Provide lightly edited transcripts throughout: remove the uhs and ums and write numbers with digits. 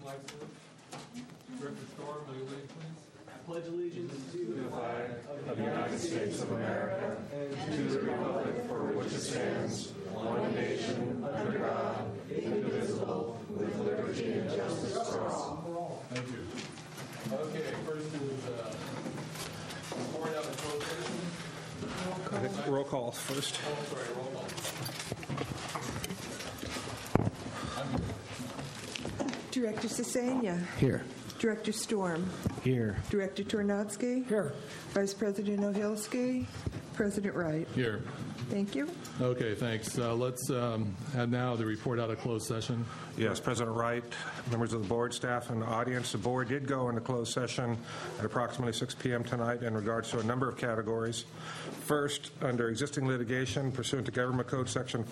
flag salute. Director Storm, will you lead, please? I pledge allegiance to the flag of the United States of America and to the republic for which it stands, one nation, under God, indivisible, with liberty and justice for all. Thank you. Okay, first is report out of closed session. Roll call first. Oh, sorry, roll call. Director Sesania. Here. Director Storm. Here. Director Tornotsky. Here. Vice President Ohilsky. President Wright. Here. Thank you. Okay, thanks. Let's have now the report out of closed session. Yes, President Wright, members of the board, staff, and the audience. The board did go into closed session at approximately 6 p.m. tonight in regards to a number of categories. First, under existing litigation pursuant to Government Code Section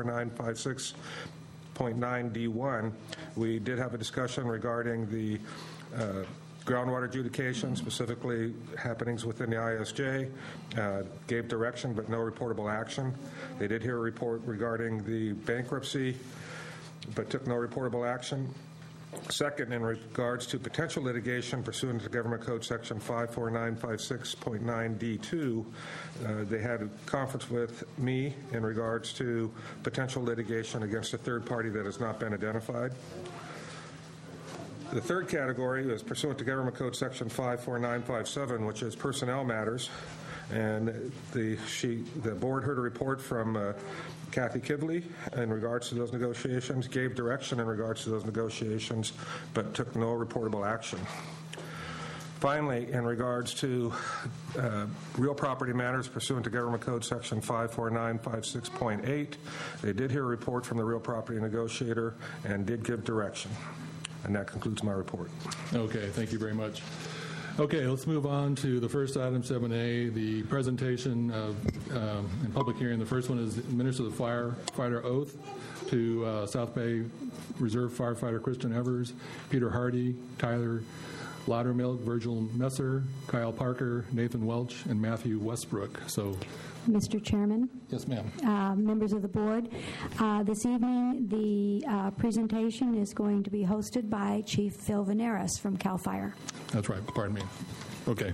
54956.9D1, we did have a discussion regarding the groundwater adjudication, specifically happenings within the ISJ, gave direction but no reportable action. They did hear a report regarding the bankruptcy but took no reportable action. Second, in regards to potential litigation pursuant to Government Code Section 54956.9D2, they had a conference with me in regards to potential litigation against a third party that has not been identified. The third category is pursuant to Government Code Section 54957, which is personnel matters. And the board heard a report from Kathy Kivley in regards to those negotiations, gave direction in regards to those negotiations, but took no reportable action. Finally, in regards to real property matters pursuant to Government Code Section 54956.8, they did hear a report from the real property negotiator and did give direction. And that concludes my report. Okay, thank you very much. Okay, let's move on to the first item, 7A, the presentation of, in public hearing. The first one is Minister of the Firefighter Oath to South Bay Reserve Firefighter Christian Evers, Peter Hardy, Tyler Loudermilk, Virgil Messer, Kyle Parker, Nathan Welch, and Matthew Westbrook. So, Mr. Chairman. Yes, ma'am. Members of the board, this evening the presentation is going to be hosted by Chief Phil Veneris from CAL FIRE. That's right. Pardon me. Okay.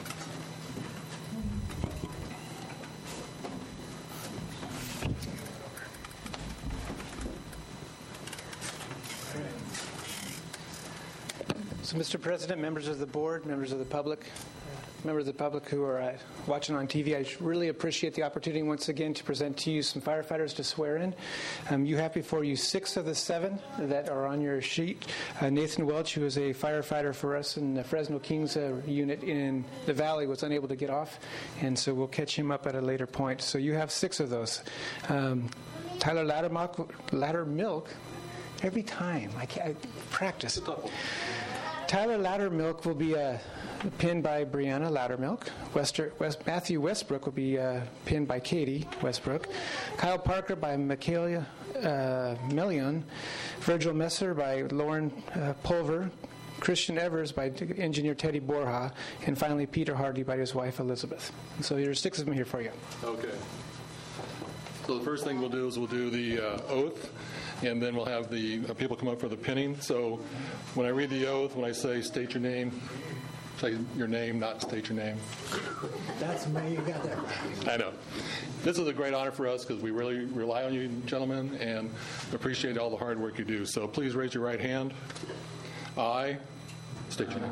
So, Mr. President, members of the board, members of the public who are watching on TV, I really appreciate the opportunity once again to present to you some firefighters to swear in. You have before you 6 of the 7 that are on your sheet. Nathan Welch, who is a firefighter for us in the Fresno Kings unit in the Valley, was unable to get off, and so we'll catch him up at a later point. So you have 6 of those. Tyler Loudermilk, every time, I practice. Tyler Loudermilk will be pinned by Brianna Loudermilk. Matthew Westbrook will be pinned by Katie Westbrook. Kyle Parker by Michaela Million. Virgil Messer by Lauren Pulver. Christian Evers by engineer Teddy Borja. And finally, Peter Hardy by his wife, Elizabeth. And so there's 6 of them here for you. Okay. So the first thing we'll do is we'll do the oath, and then we'll have the people come up for the pinning. So when I read the oath, when I say state your name, say your name, not state your name. That's me. You got that right. I know. This is a great honor for us because we really rely on you, gentlemen, and appreciate all the hard work you do. So please raise your right hand. I state your name.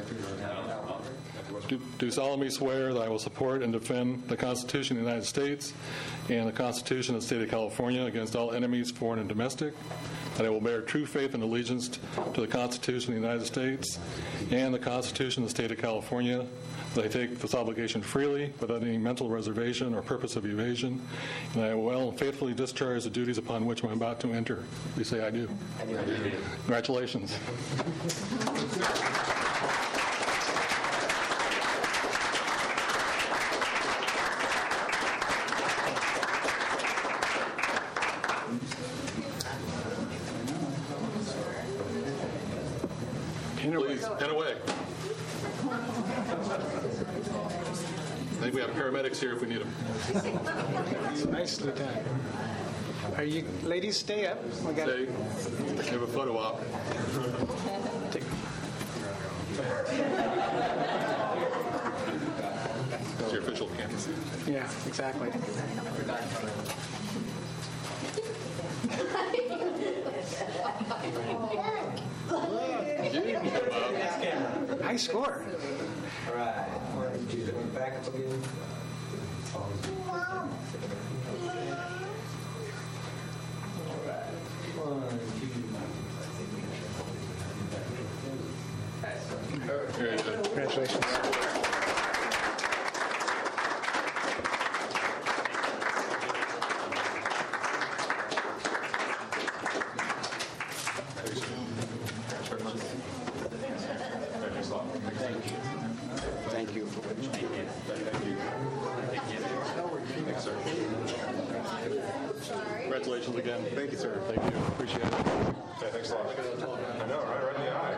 Do solemnly swear that I will support and defend the Constitution of the United States and the Constitution of the State of California against all enemies, foreign and domestic, that I will bear true faith and allegiance to the Constitution of the United States and the Constitution of the State of California, that I take this obligation freely without any mental reservation or purpose of evasion, and I will well and faithfully discharge the duties upon which I'm about to enter. Please say I do. I do. Congratulations. Please, pen away. I think we have paramedics here if we need them. Nicely done. Are you ladies? Stay up. We got Stay. We have a photo op. It's your official campus. Yeah, exactly. Nice score. All right. One, two, back up again. Very good. Congratulations. Thank you for what you did. Congratulations again. Thank you, sir. Thank you. Appreciate it. Yeah, thanks a lot. I know, right in the eye.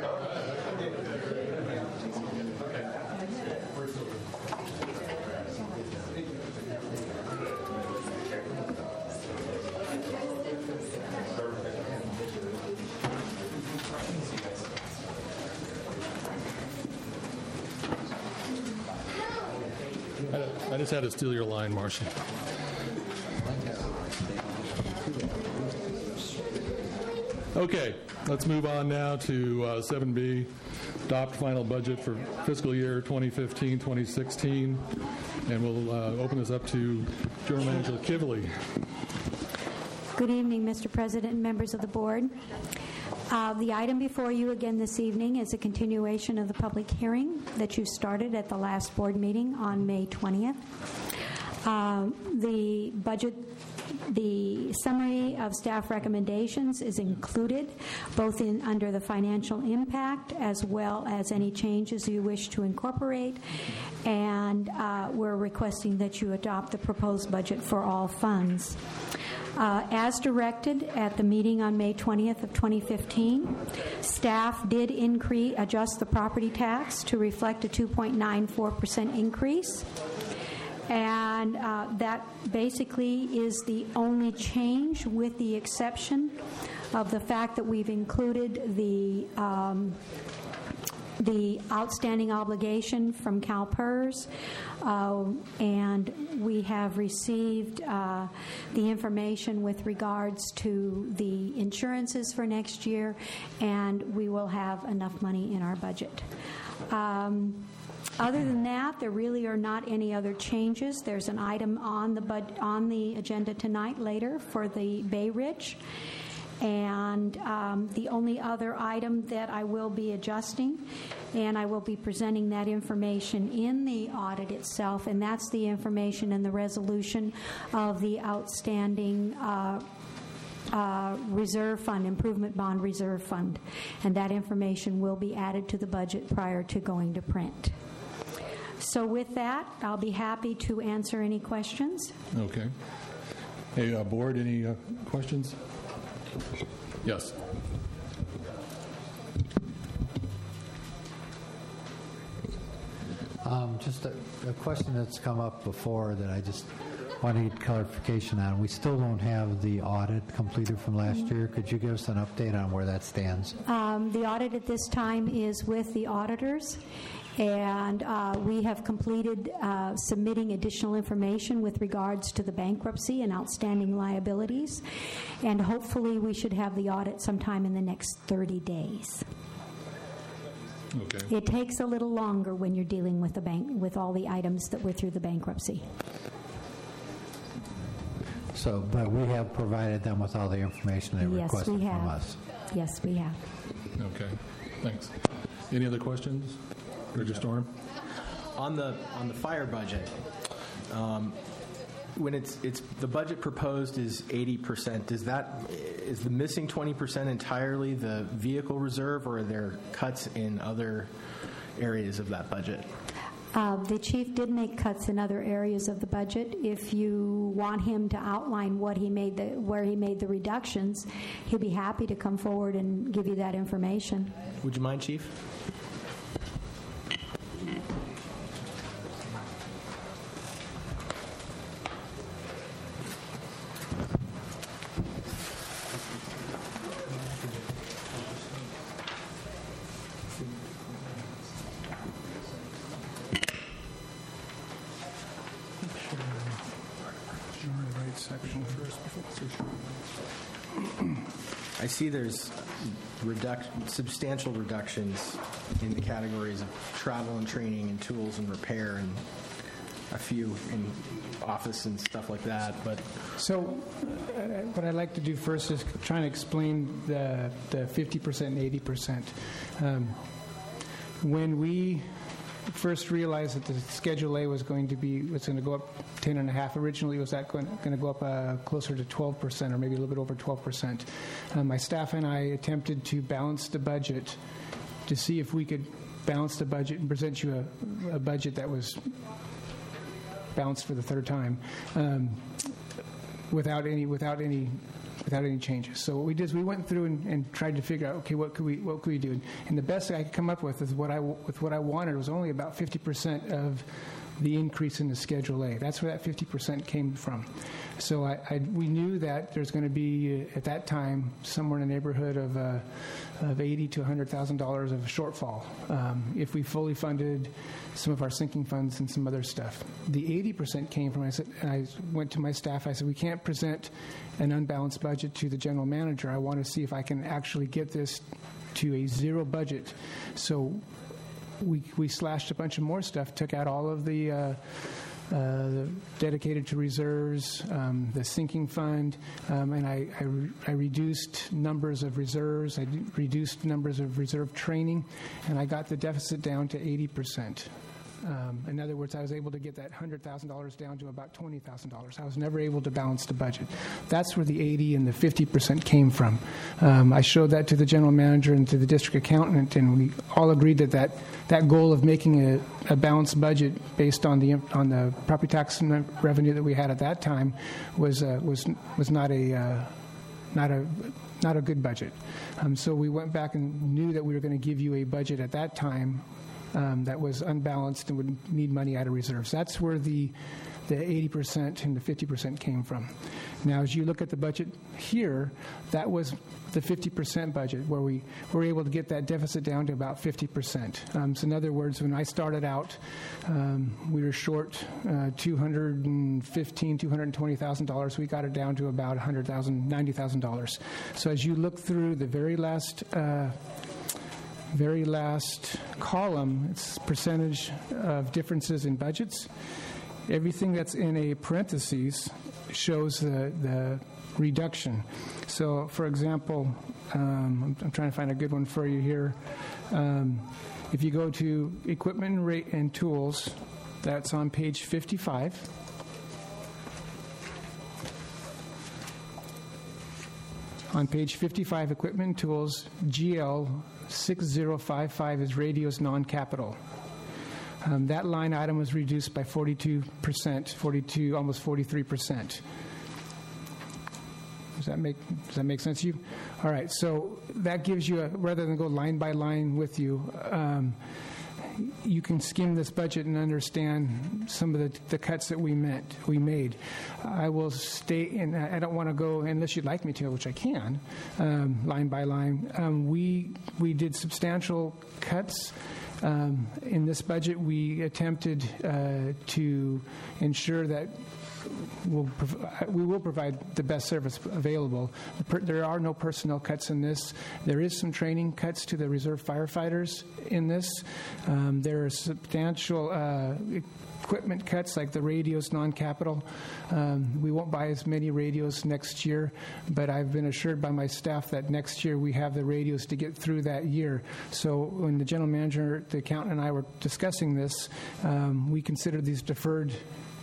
I just had to steal your line, Marcia. Okay, let's move on now to 7B, adopt final budget for fiscal year 2015-2016, and we'll open this up to General Manager Kivley. Good evening, Mr. President and members of the board. The item before you again this evening is a continuation of the public hearing that you started at the last board meeting on May 20th. The summary of staff recommendations is included both under the financial impact as well as any changes you wish to incorporate, and we're requesting that you adopt the proposed budget for all funds. As directed at the meeting on May 20th of 2015, staff did adjust the property tax to reflect a 2.94% increase. And that basically is the only change, with the exception of the fact that we've included the outstanding obligation from CalPERS, and we have received the information with regards to the insurances for next year, and we will have enough money in our budget. Other than that, there really are not any other changes. There's an item on the agenda tonight later for the Bay Ridge. And the only other item that I will be adjusting, and I will be presenting that information in the audit itself, and that's the information in the resolution of the outstanding reserve fund, improvement bond reserve fund. And that information will be added to the budget prior to going to print. So with that, I'll be happy to answer any questions. Okay. Hey, board, any questions? Yes. Just a question that's come up before that I just want to get clarification on. We still don't have the audit completed from last year. Could you give us an update on where that stands? The audit at this time is with the auditors, and we have completed submitting additional information with regards to the bankruptcy and outstanding liabilities, and hopefully we should have the audit sometime in the next 30 days. Okay. It takes a little longer when you're dealing with the bank, with all the items that were through the bankruptcy. So, but we have provided them with all the information they requested from us. Yes, we have. Okay. Thanks. Any other questions? Bridger Storm? On the fire budget, when it's the budget proposed is 80%, is the missing 20% entirely the vehicle reserve, or are there cuts in other areas of that budget? The chief did make cuts in other areas of the budget. If you want him to outline where he made the reductions, he'll be happy to come forward and give you that information. Would you mind, Chief? I see there's substantial reductions in the categories of travel and training and tools and repair and a few in office and stuff like that. But So what I'd like to do first is try and explain the 50% and 80%. When we first realized that the Schedule A was going to go up 10.5. Originally, it was going to go up closer to 12%, or maybe a little bit over 12%. My staff and I attempted to balance the budget to see if we could balance the budget and present you a budget that was balanced for the third time, without any changes. So what we did is we went through and tried to figure out, okay, what could we do? And the best I could come up with is what I wanted was only about 50% of the increase in the Schedule A. That's where that 50% came from. So we knew that there's going to be at that time somewhere in the neighborhood of $80,000 to $100,000 of a shortfall if we fully funded some of our sinking funds and some other stuff. The 80% came from, I went to my staff, I said, we can't present an unbalanced budget to the general manager. I want to see if I can actually get this to a zero budget. So we slashed a bunch of more stuff, took out all of the dedicated to reserves, the sinking fund, and I reduced numbers of reserves. I reduced numbers of reserve training, and I got the deficit down to 80%. In other words, I was able to get that $100,000 down to about $20,000. I was never able to balance the budget. That's where the 80 and the 50% came from. I showed that to the general manager and to the district accountant, and we all agreed that goal of making a balanced budget based on the property tax revenue that we had at that time was not a good budget. So we went back and knew that we were going to give you a budget at that time that was unbalanced and would need money out of reserves. That's where the 80% and the 50% came from. Now, as you look at the budget here, that was the 50% budget where we were able to get that deficit down to about 50%. So in other words, when I started out, we were short $215,000, $220,000. We got it down to about $100,000, $90,000. So as you look through the very last column, it's percentage of differences in budgets. Everything that's in a parentheses shows the reduction. So, for example, I'm trying to find a good one for you here. If you go to equipment and tools, that's on page 55. On page 55, equipment and tools, GL 6055 is radios non-capital. That line item was reduced by 42%, almost 43%. Does that make sense to you? All right, so that gives you, rather than go line by line with you, you can skim this budget and understand some of the cuts that we made. I will state, and I don't want to go, unless you'd like me to, which I can, line by line. We did substantial cuts. In this budget, we attempted to ensure that we will provide the best service available. There are no personnel cuts in this. There is some training cuts to the reserve firefighters in this. There are substantial equipment cuts like the radios, non-capital. We won't buy as many radios next year, but I've been assured by my staff that next year we have the radios to get through that year. So when the general manager, the accountant, and I were discussing this, we consider these deferred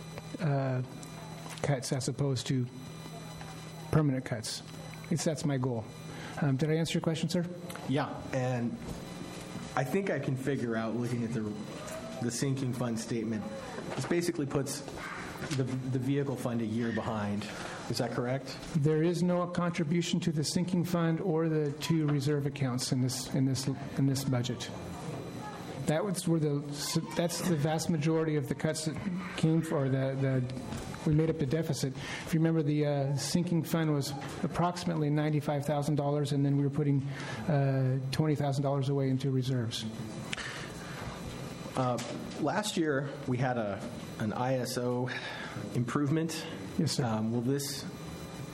cuts as opposed to permanent cuts. That's my goal. Did I answer your question, sir? Yeah, and I think I can figure out, looking at the sinking fund statement, this basically puts the vehicle fund a year behind. Is that correct? There is no contribution to the sinking fund or the two reserve accounts in this budget. That's the vast majority of the cuts that came for we made up the deficit. If you remember, the sinking fund was approximately $95,000, and then we were putting $20,000 away into reserves. Last year, we had an ISO improvement. Yes, sir. Will this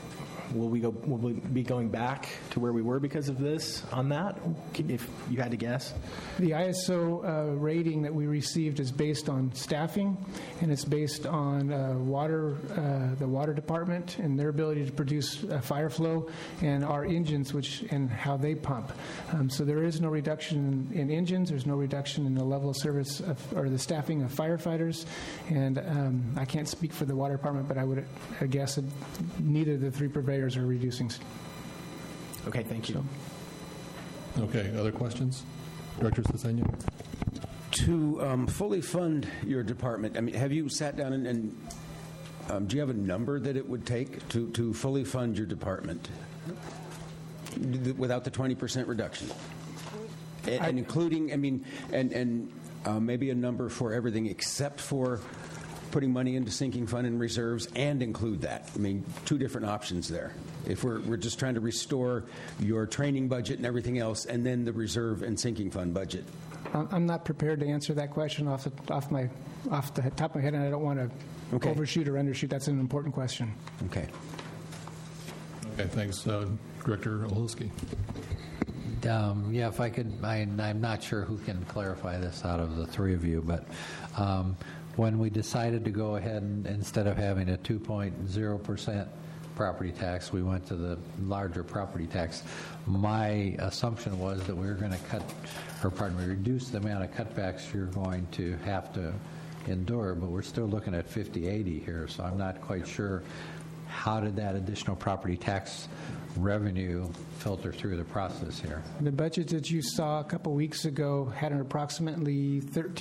Will we be going back to where we were because of this on that, if you had to guess? The ISO rating that we received is based on staffing, and it's based on the water department and their ability to produce fire flow, and our engines, and how they pump. So there is no reduction in engines. There's no reduction in the level of service or the staffing of firefighters. And I can't speak for the water department, but I would guess that neither of the three purveyors are reducing. Okay, thank you. Okay, other questions? Director Cesena? To fully fund your department, I mean, have you sat down and do you have a number that it would take to fully fund your department without the 20% reduction? And including, I mean, and maybe a number for everything except for putting money into sinking fund and reserves, and include that. I mean, two different options there. If we're just trying to restore your training budget and everything else, and then the reserve and sinking fund budget. I'm not prepared to answer that question off the top of my head, and I don't want to overshoot or undershoot. That's an important question. Okay. Okay, thanks. Director Olszewski. Yeah, if I could, I'm not sure who can clarify this out of the three of you, but when we decided to go ahead and instead of having a 2.0% property tax, we went to the larger property tax. My assumption was that we were going to reduce the amount of cutbacks you're going to have to endure, but we're still looking at 50/80 here, so I'm not quite sure how did that additional property tax revenue filter through the process here. The budget that you saw a couple weeks ago had an approximately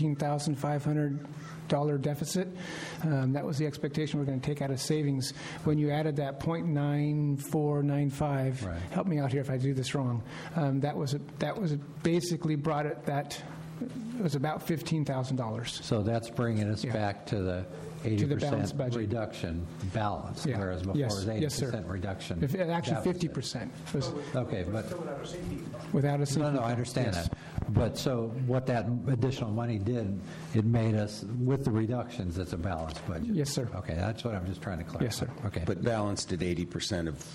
$13,500 deficit. That was the expectation we're going to take out of savings. When you added that .9495, right. Help me out here if I do this wrong. That was basically brought it that it was about $15,000. So that's bringing us back to the 80% reduction balance, Yeah. whereas before it was 80% reduction. Actually, deficit. 50% was Okay, but without a sinking no, I fund. understand Yes. that. But so what that additional money did, it made us, with the reductions, it's a balanced budget. Yes, sir. Okay, that's what I'm just trying to clarify. Yes, sir. Okay. But balanced at 80% of.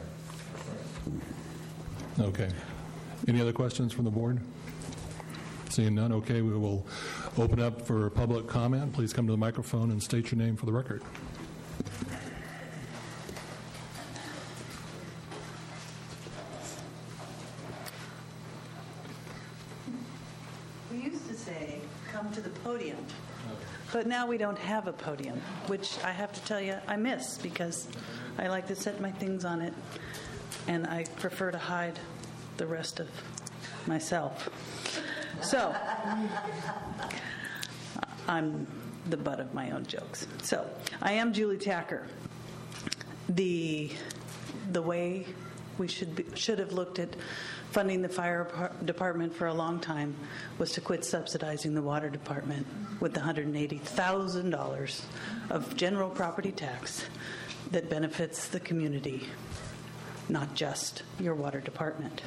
Okay. Any other questions from the board? Seeing none, okay, we will open up for public comment. Please come to the microphone and state your name for the record. We used to say, come to the podium, but now we don't have a podium, which I have to tell you I miss because I like to set my things on it, and I prefer to hide the rest of myself. So, I'm the butt of my own jokes. So, I am Julie Tacker. The way we should have looked at funding the fire department for a long time was to quit subsidizing the water department with the $180,000 of general property tax that benefits the community, not just your water department.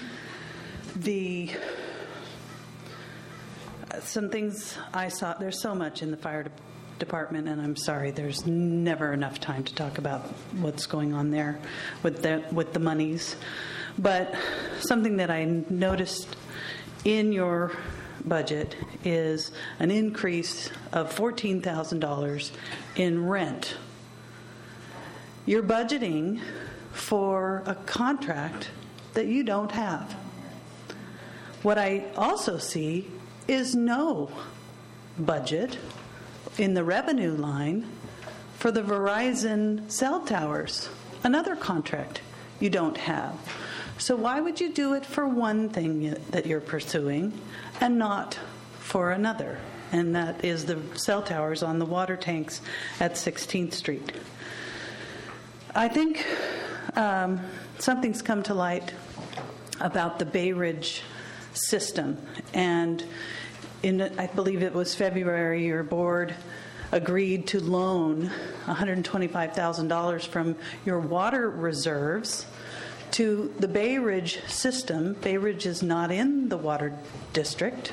Some things I saw, there's so much in the fire department, and I'm sorry, there's never enough time to talk about what's going on there with the monies. But something that I noticed in your budget is an increase of $14,000 in rent. You're budgeting for a contract that you don't have. What I also see is no budget in the revenue line for the Verizon cell towers, another contract you don't have. So why would you do it for one thing that you're pursuing and not for another? And that is the cell towers on the water tanks at 16th Street. I think something's come to light about the Bay Ridge system, and I believe it was February, your board agreed to loan $125,000 from your water reserves to the Bay Ridge system. Bay Ridge is not in the water district,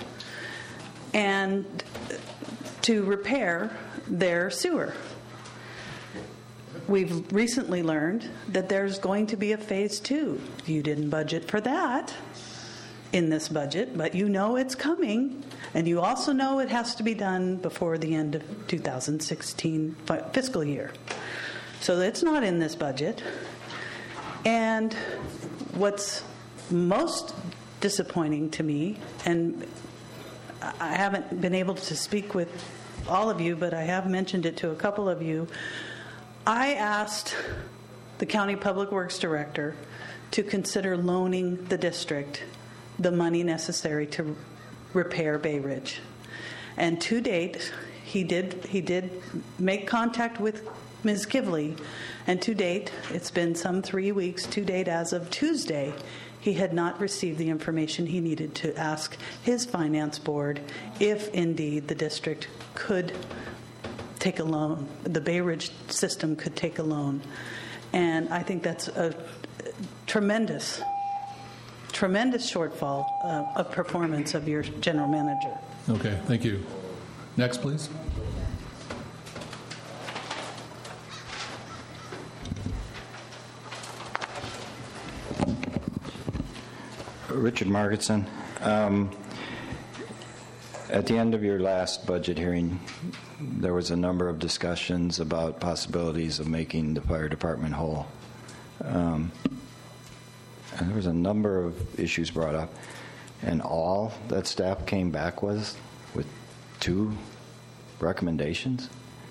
and to repair their sewer. we've recently learned that there's going to be a phase 2. You didn't budget for that in this budget, but you know it's coming, and you also know it has to be done before the end of 2016 fiscal year. So it's not in this budget. And what's most disappointing to me, and I haven't been able to speak with all of you, but I have mentioned it to a couple of you, I asked the County Public Works Director to consider loaning the district the money necessary to repair Bay Ridge. And to date, he did make contact with Ms. Kivley, and to date, it's been some 3 weeks, to date as of Tuesday, he had not received the information he needed to ask his finance board if indeed the district could take a loan, the Bay Ridge system could take a loan. And I think that's a tremendous shortfall of performance of your general manager. Okay, thank you. Next, please. Richard Margetson. At the end of your last budget hearing, there was a number of discussions about possibilities of making the fire department whole. And there was a number of issues brought up, and all that staff came back with 2 recommendations.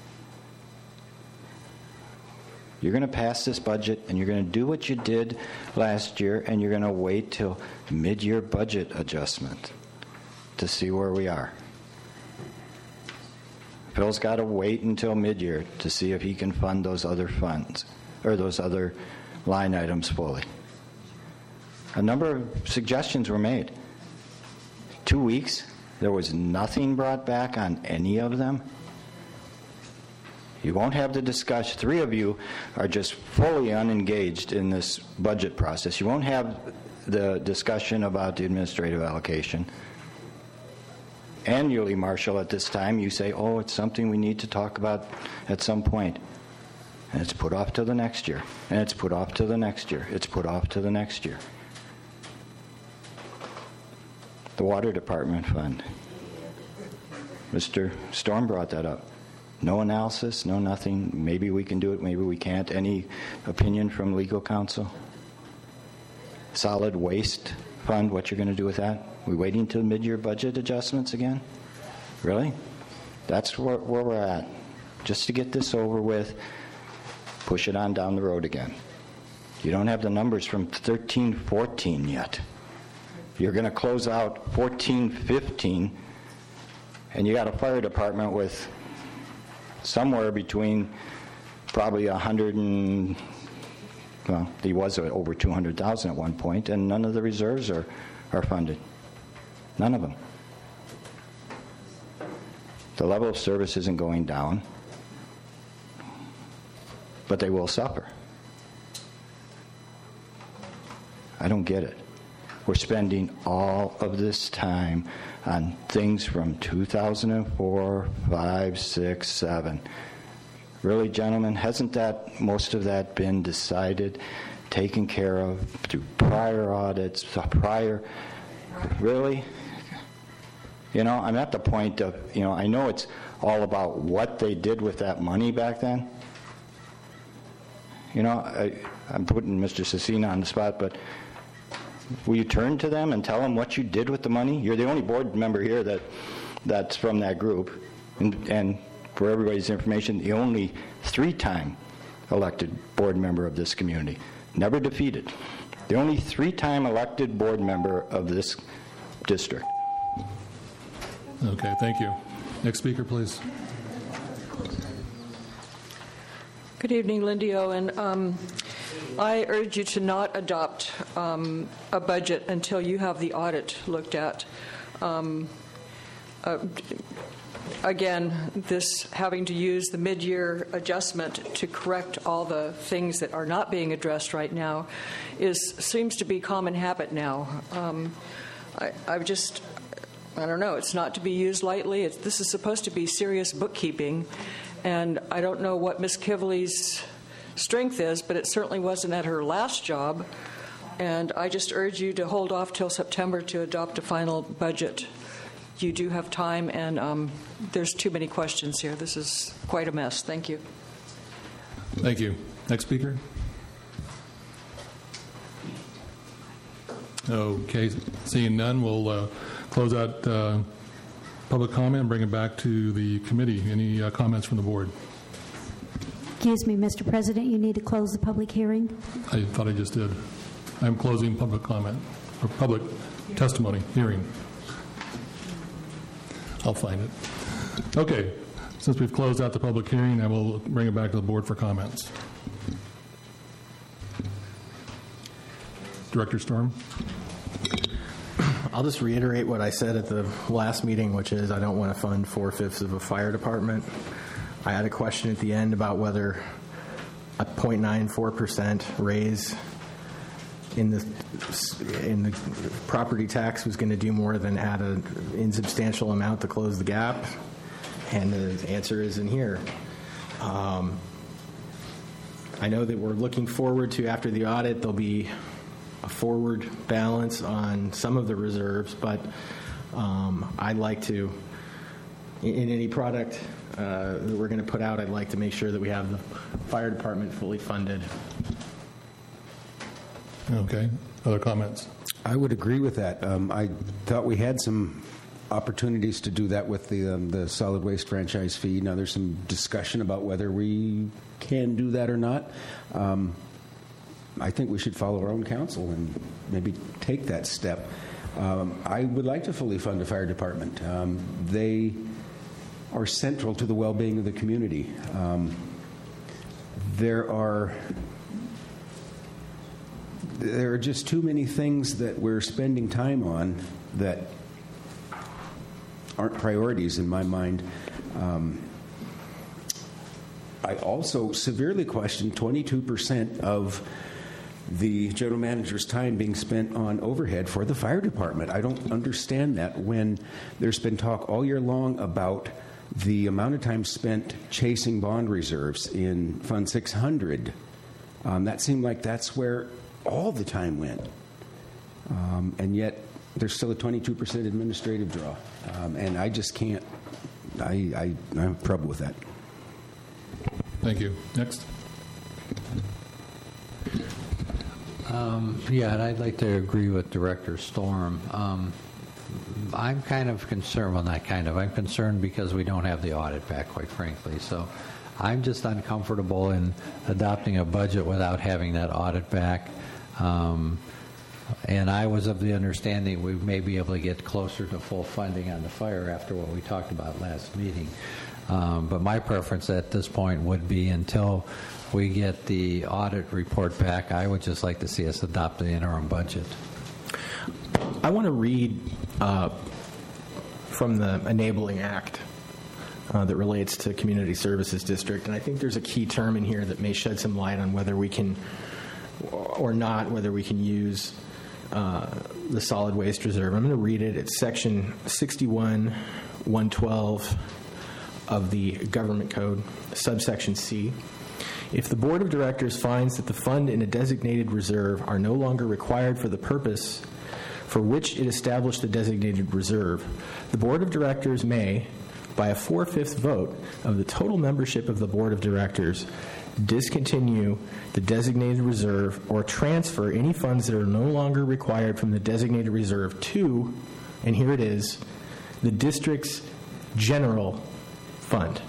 You're going to pass this budget, and you're going to do what you did last year, and you're going to wait till mid-year budget adjustment to see where we are. Phil's got to wait until mid-year to see if he can fund those other funds or those other line items fully. A number of suggestions were made. 2 weeks, there was nothing brought back on any of them. You won't have the discussion. 3 of you are just fully unengaged in this budget process. You won't have the discussion about the administrative allocation. Annually, Marshall, at this time, you say, oh, it's something we need to talk about at some point. And it's put off till the next year. And it's put off till the next year. It's put off till the next year. The Water Department Fund. Mr. Storm brought that up. No analysis, no nothing. Maybe we can do it, maybe we can't. Any opinion from legal counsel? Solid Waste Fund, what you're going to do with that? We waiting till mid-year budget adjustments again? Really? That's where we're at. Just to get this over with, push it on down the road again. You don't have the numbers from 13-14 yet. You're going to close out 14-15, and you got a fire department with somewhere between probably 100 and, well, he was over 200,000 at one point, and none of the reserves are funded. None of them. The level of service isn't going down, but they will suffer. I don't get it. We're spending all of this time on things from 2004, 5, 6, 7. Really, gentlemen, hasn't that most of that been decided, taken care of through prior audits, really? You know, I'm at the point of, I know it's all about what they did with that money back then. I'm putting Mr. Cecina on the spot, but will you turn to them and tell them what you did with the money? You're the only board member here that's from that group. And for everybody's information, the only 3-time elected board member of this community. Never defeated. The only 3-time elected board member of this district. Okay, thank you. Next speaker, please. Good evening, Lindy Owen. I urge you to not adopt a budget until you have the audit looked at. Again, this having to use the mid-year adjustment to correct all the things that are not being addressed right now seems to be common habit now. I don't know. It's not to be used lightly. This is supposed to be serious bookkeeping, and I don't know what Ms. Kivley's strength is, but it certainly wasn't at her last job. And I just urge you to hold off till September to adopt a final budget. You do have time, and there's too many questions here. This is quite a mess. Thank you. Thank you. Next speaker. Okay, seeing none, we'll close out public comment and bring it back to the committee. Any comments from the board? Excuse me, Mr. President, you need to close the public hearing. I thought I just did. I'm closing public comment, or public testimony hearing. I'll find it. Okay, since we've closed out the public hearing, I will bring it back to the board for comments. Director Storm? I'll just reiterate what I said at the last meeting, which is I don't want to fund 4/5 of a fire department. I had a question at the end about whether a 0.94% raise in the property tax was going to do more than add an insubstantial amount to close the gap, and the answer is in here. I know that we're looking forward to, after the audit, there'll be a forward balance on some of the reserves, but I'd like to, in any product that we're going to put out, I'd like to make sure that we have the fire department fully funded. Okay. Other comments? I would agree with that. I thought we had some opportunities to do that with the solid waste franchise fee. Now there's some discussion about whether we can do that or not. I think we should follow our own counsel and maybe take that step. I would like to fully fund the fire department. They are central to the well-being of the community. There are just too many things that we're spending time on that aren't priorities in my mind. I also severely question 22% of the general manager's time being spent on overhead for the fire department. I don't understand that when there's been talk all year long about the amount of time spent chasing bond reserves in Fund 600. That seemed like that's where all the time went. And yet there's still a 22% administrative draw. And I just can't, I have trouble with that. Thank you. Next. Yeah, and I'd like to agree with Director Storm. I'm kind of concerned, well, not kind of, I'm concerned because we don't have the audit back, quite frankly. So I'm just uncomfortable in adopting a budget without having that audit back. And I was of the understanding we may be able to get closer to full funding on the fire after what we talked about last meeting. But my preference at this point would be until we get the audit report back, I would just like to see us adopt the interim budget. I want to read from the Enabling Act that relates to Community Services District, and I think there's a key term in here that may shed some light on whether we can or not, whether we can use the solid waste reserve. I'm going to read it. It's section 61-112 of the Government Code, subsection C. If the Board of Directors finds that the fund in a designated reserve are no longer required for the purpose for which it established the designated reserve, the Board of Directors may, by a 4/5 vote of the total membership of the Board of Directors, discontinue the designated reserve or transfer any funds that are no longer required from the designated reserve to, and here it is, the district's general fund.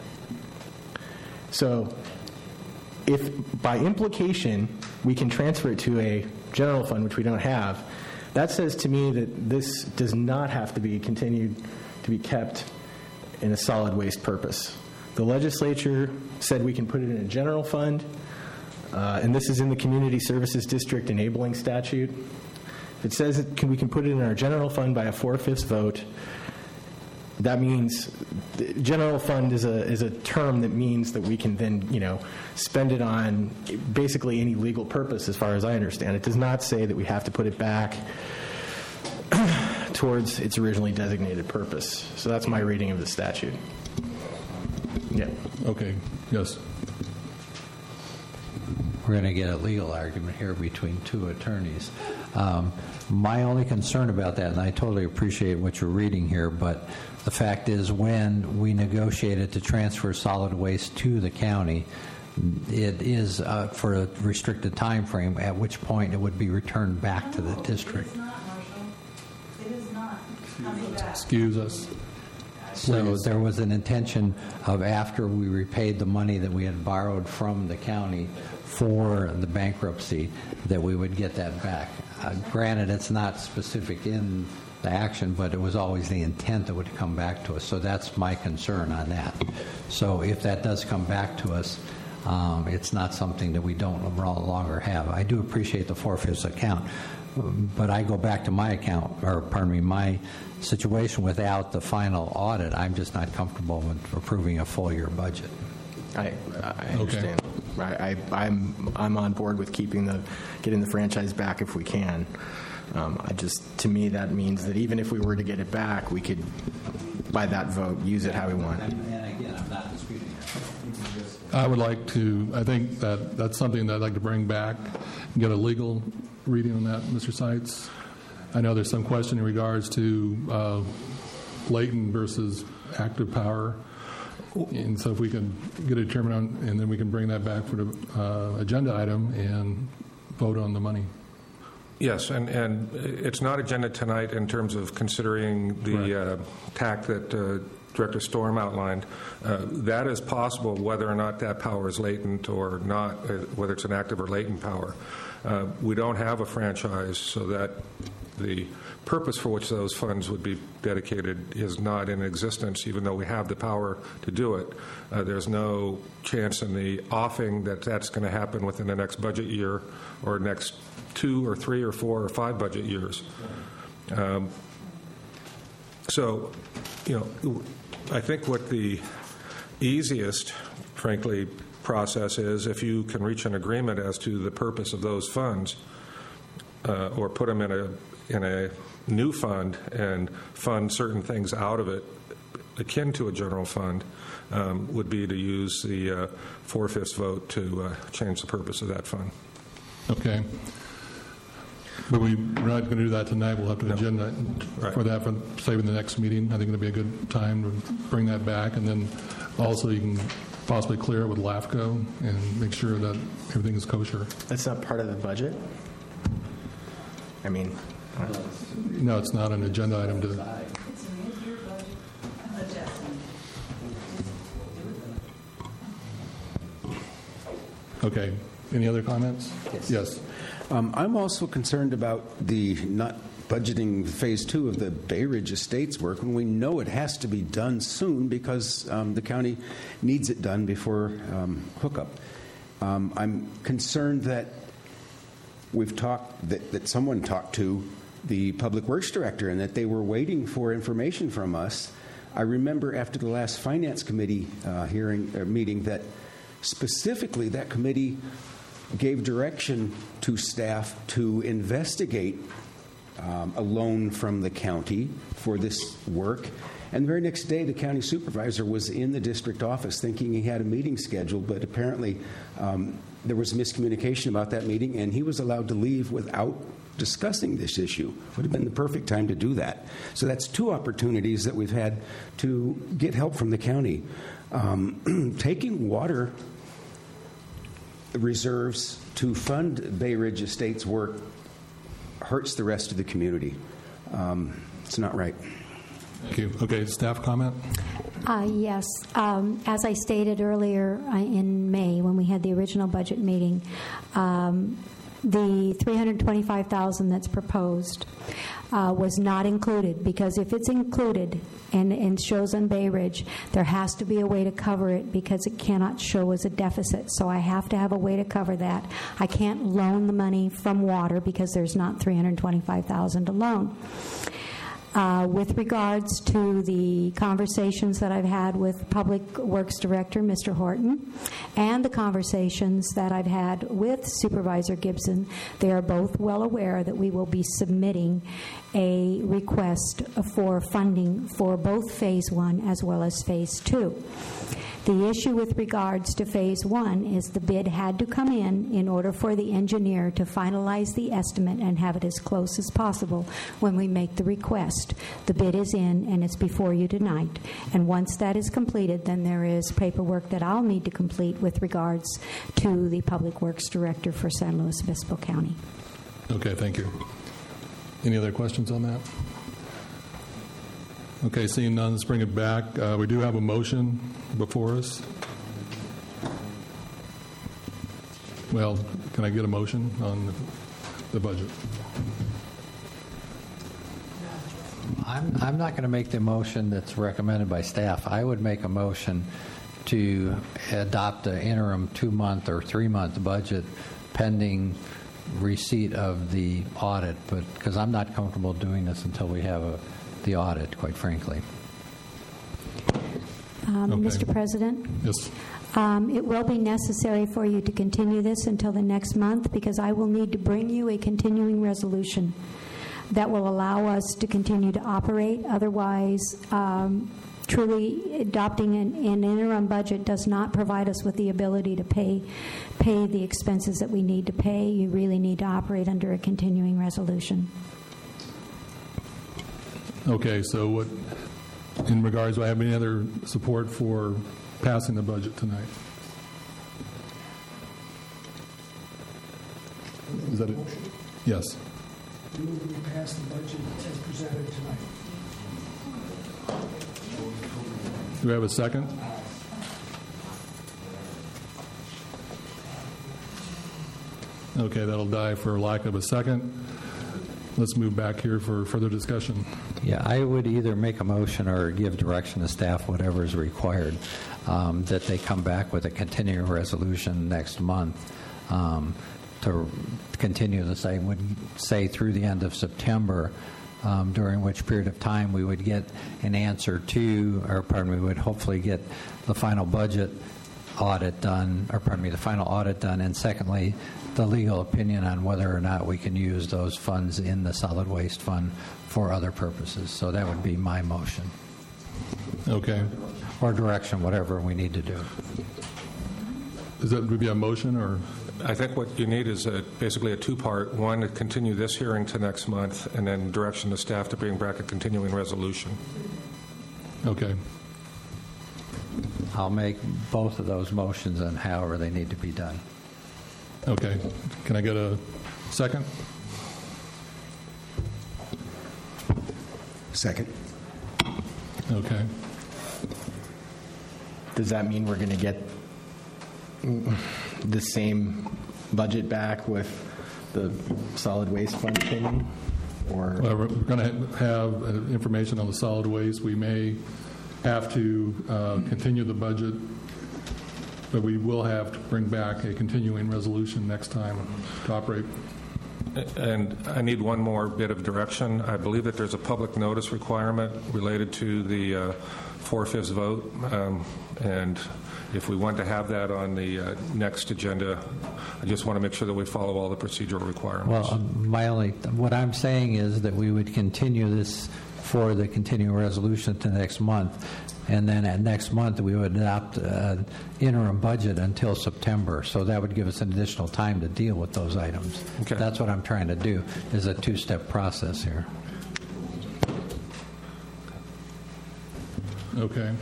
So if by implication we can transfer it to a general fund, which we don't have, that says to me that this does not have to be continued to be kept in a solid waste purpose. The legislature said we can put it in a general fund, and this is in the Community Services District Enabling Statute. If it says we can put it in our general fund by a 4/5 vote, that means the general fund is a term that means that we can then, spend it on basically any legal purpose, as far as I understand. It does not say that we have to put it back towards its originally designated purpose. So that's my reading of the statute. Yeah. Okay. Yes. we're going to get a legal argument here between two attorneys. My only concern about that, and I totally appreciate what you're reading here, but the fact is when we negotiated to transfer solid waste to the county, it is for a restricted time frame, at which point it would be returned back to the district. It is not, Marshall. It is not coming back. Excuse us. So there was an intention of, after we repaid the money that we had borrowed from the county for the bankruptcy, that we would get that back. Granted, it's not specific in the action, but it was always the intent that would come back to us. So that's my concern on that. So if that does come back to us, it's not something that we don't no longer have. I do appreciate the 4/5 account, but I go back to my account, or pardon me, my situation without the final audit. I'm just not comfortable with approving a full year budget. I understand. I'm on board with getting the franchise back if we can. To me, that means that even if we were to get it back, we could, by that vote, use it how we want. And again, I'm not disputing it. I think that's something that I'd like to bring back and get a legal reading on that, Mr. Seitz. I know there's some question in regards to latent versus active power. And so if we can get a determined on, and then we can bring that back for the agenda item and vote on the money. Yes, and it's not agenda tonight in terms of considering the tack that Director Storm outlined. That is possible whether or not that power is latent or not, whether it's an active or latent power. We don't have a franchise, so that the purpose for which those funds would be dedicated is not in existence, even though we have the power to do it. There's no chance in the offing that that's going to happen within the next budget year or next 2 or 3 or 4 or 5 budget years. So, I think what the easiest, frankly, process is if you can reach an agreement as to the purpose of those funds, or put them in a new fund and fund certain things out of it, akin to a general fund, would be to use the 4/5 vote to change the purpose of that fund. Okay. But we're not going to do that tonight. We'll have to agenda for that for saving the next meeting. I think it'll be a good time to bring that back, and then also you can possibly clear it with LAFCO and make sure that everything is kosher. That's not part of the budget? I mean... No, it's not an agenda item to... Okay. Any other comments? Yes. I'm also concerned about the not budgeting phase 2 of the Bay Ridge Estates work, and we know it has to be done soon because the county needs it done before hookup. I'm concerned that we've talked, that someone talked to the Public Works Director and that they were waiting for information from us. I remember after the last Finance Committee meeting that specifically that committee gave direction to staff to investigate a loan from the county for this work. And the very next day, the county supervisor was in the district office thinking he had a meeting scheduled, but apparently there was miscommunication about that meeting, and he was allowed to leave without discussing this issue. Would have been the perfect time to do that. So that's 2 opportunities that we've had to get help from the county. Taking water reserves to fund Bay Ridge Estates work hurts the rest of the community. It's not right. Thank you. Okay, staff comment? Yes. As I stated earlier in May when we had the original budget meeting, the $325,000 that's proposed was not included, because if it's included and shows on Bay Ridge, there has to be a way to cover it because it cannot show as a deficit. So I have to have a way to cover that. I can't loan the money from water because there's not $325,000 to loan. With regards to the conversations that I've had with Public Works Director, Mr. Horton, and the conversations that I've had with Supervisor Gibson, they are both well aware that we will be submitting a request for funding for both Phase 1 as well as Phase 2. The issue with regards to Phase 1 is the bid had to come in order for the engineer to finalize the estimate and have it as close as possible when we make the request. The bid is in, and it's before you tonight. And once that is completed, then there is paperwork that I'll need to complete with regards to the Public Works Director for San Luis Obispo County. Okay, thank you. Any other questions on that? Okay, seeing none, let's bring it back. We do have a motion before us. Well, can I get a motion on the budget? I'm not going to make the motion that's recommended by staff. I would make a motion to adopt an interim 2-month or 3-month budget pending receipt of the audit, but because I'm not comfortable doing this until we have the audit, quite frankly. Mr. President? Yes. It will be necessary for you to continue this until the next month because I will need to bring you a continuing resolution that will allow us to continue to operate. Otherwise, truly adopting an interim budget does not provide us with the ability to pay the expenses that we need to pay. You really need to operate under a continuing resolution. Okay, so what, in regards, do I have any other support for passing the budget tonight? Is that it? Yes. Move we pass the budget as presented tonight. Do we have a second? Okay, that'll die for lack of a second. Let's move back here for further discussion. Yeah, I would either make a motion or give direction to staff, whatever is required, that they come back with a continuing resolution next month to continue the same, would say through the end of September, during which period of time we would get an answer to, or pardon me, we would hopefully get the final budget audit done, or pardon me, the final audit done, and secondly, the legal opinion on whether or not we can use those funds in the solid waste fund for other purposes. So that would be my motion. Okay. Or direction, whatever we need to do. Is that would be a motion, or? I think what you need is basically a two-part. One, to continue this hearing to next month, and then direction to staff to bring back a continuing resolution. Okay. I'll make both of those motions and however they need to be done. Okay. Can I get a second? Second. Okay. Does that mean we're going to get the same budget back with the solid waste fund opinion? Or Well, we're going to have information on the solid waste. We may have to continue the budget, but we will have to bring back a continuing resolution next time to operate. And I need one more bit of direction. I believe that there's a public notice requirement related to the 4/5 vote, and if we want to have that on the next agenda, I just want to make sure that we follow all the procedural requirements. Well, what I'm saying is that we would continue this for the continuing resolution to next month, and then at next month we would adopt an interim budget until September. So that would give us an additional time to deal with those items. Okay. That's what I'm trying to do, is a two-step process here. Okay.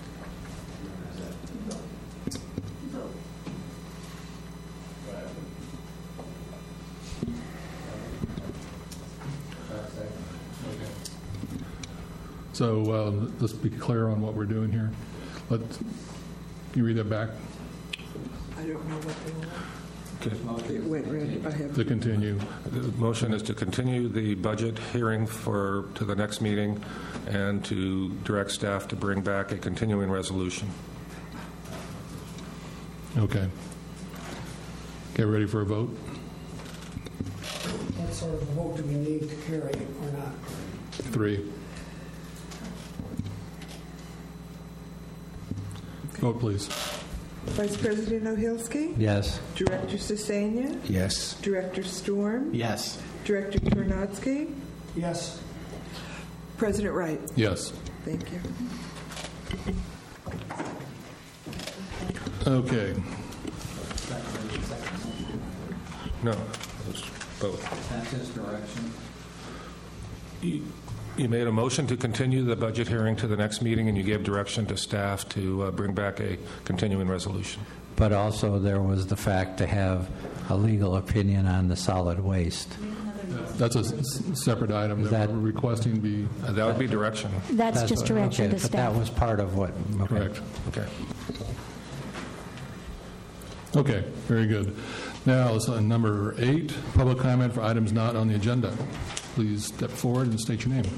So let's be clear on what we're doing here. Can you read that back? I don't know what they want. Okay. It went red. I have To continue. The motion is to continue the budget hearing to the next meeting and to direct staff to bring back a continuing resolution. Okay. Okay, ready for a vote? What sort of vote do we need to carry or not? 3. Vote, please. Vice President Ohilsky? Yes. Director Sesania? Yes. Director Storm? Yes. Director Tornadsky? Yes. President Wright? Yes. Thank you. Okay. No, it was both. That's his direction. You made a motion to continue the budget hearing to the next meeting, and you gave direction to staff to bring back a continuing resolution. But also there was the fact to have a legal opinion on the solid waste. That's a separate item that we're requesting be... That would be direction. That's just direction okay, to but staff. that was part of what... Okay. Correct. Okay. Okay, very good. Now, number 8, public comment for items not on the agenda. Please step forward and state your name.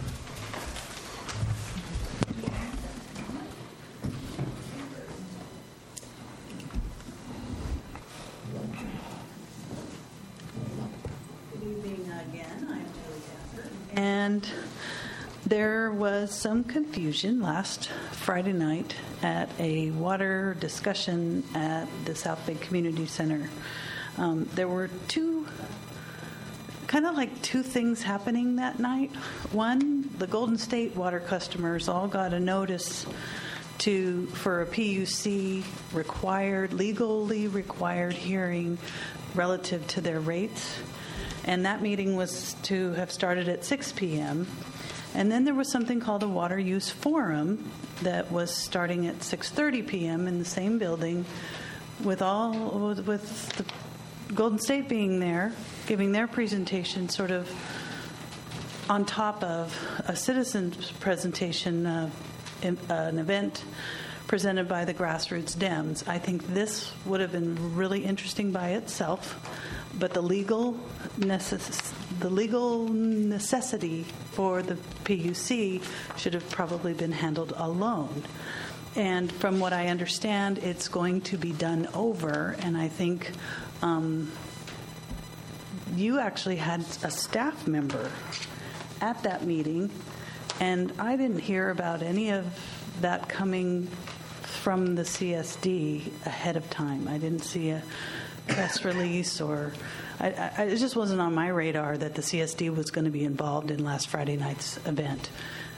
Good evening again. I'm Julie Gasser. And there was some confusion last Friday night at a water discussion at the South Bay Community Center. There were two things happening that night. One, the Golden State water customers all got a notice for a PUC legally required hearing relative to their rates. And that meeting was to have started at 6 p.m. And then there was something called a Water Use Forum that was starting at 6:30 p.m. in the same building, with the Golden State being there, giving their presentation sort of on top of a citizen's presentation, an event presented by the Grassroots Dems. I think this would have been really interesting by itself, but the legal necessity for the PUC should have probably been handled alone. And from what I understand, it's going to be done over, and I think you actually had a staff member at that meeting, and I didn't hear about any of that coming from the CSD ahead of time. I didn't see a press release, or it just wasn't on my radar that the CSD was going to be involved in last Friday night's event.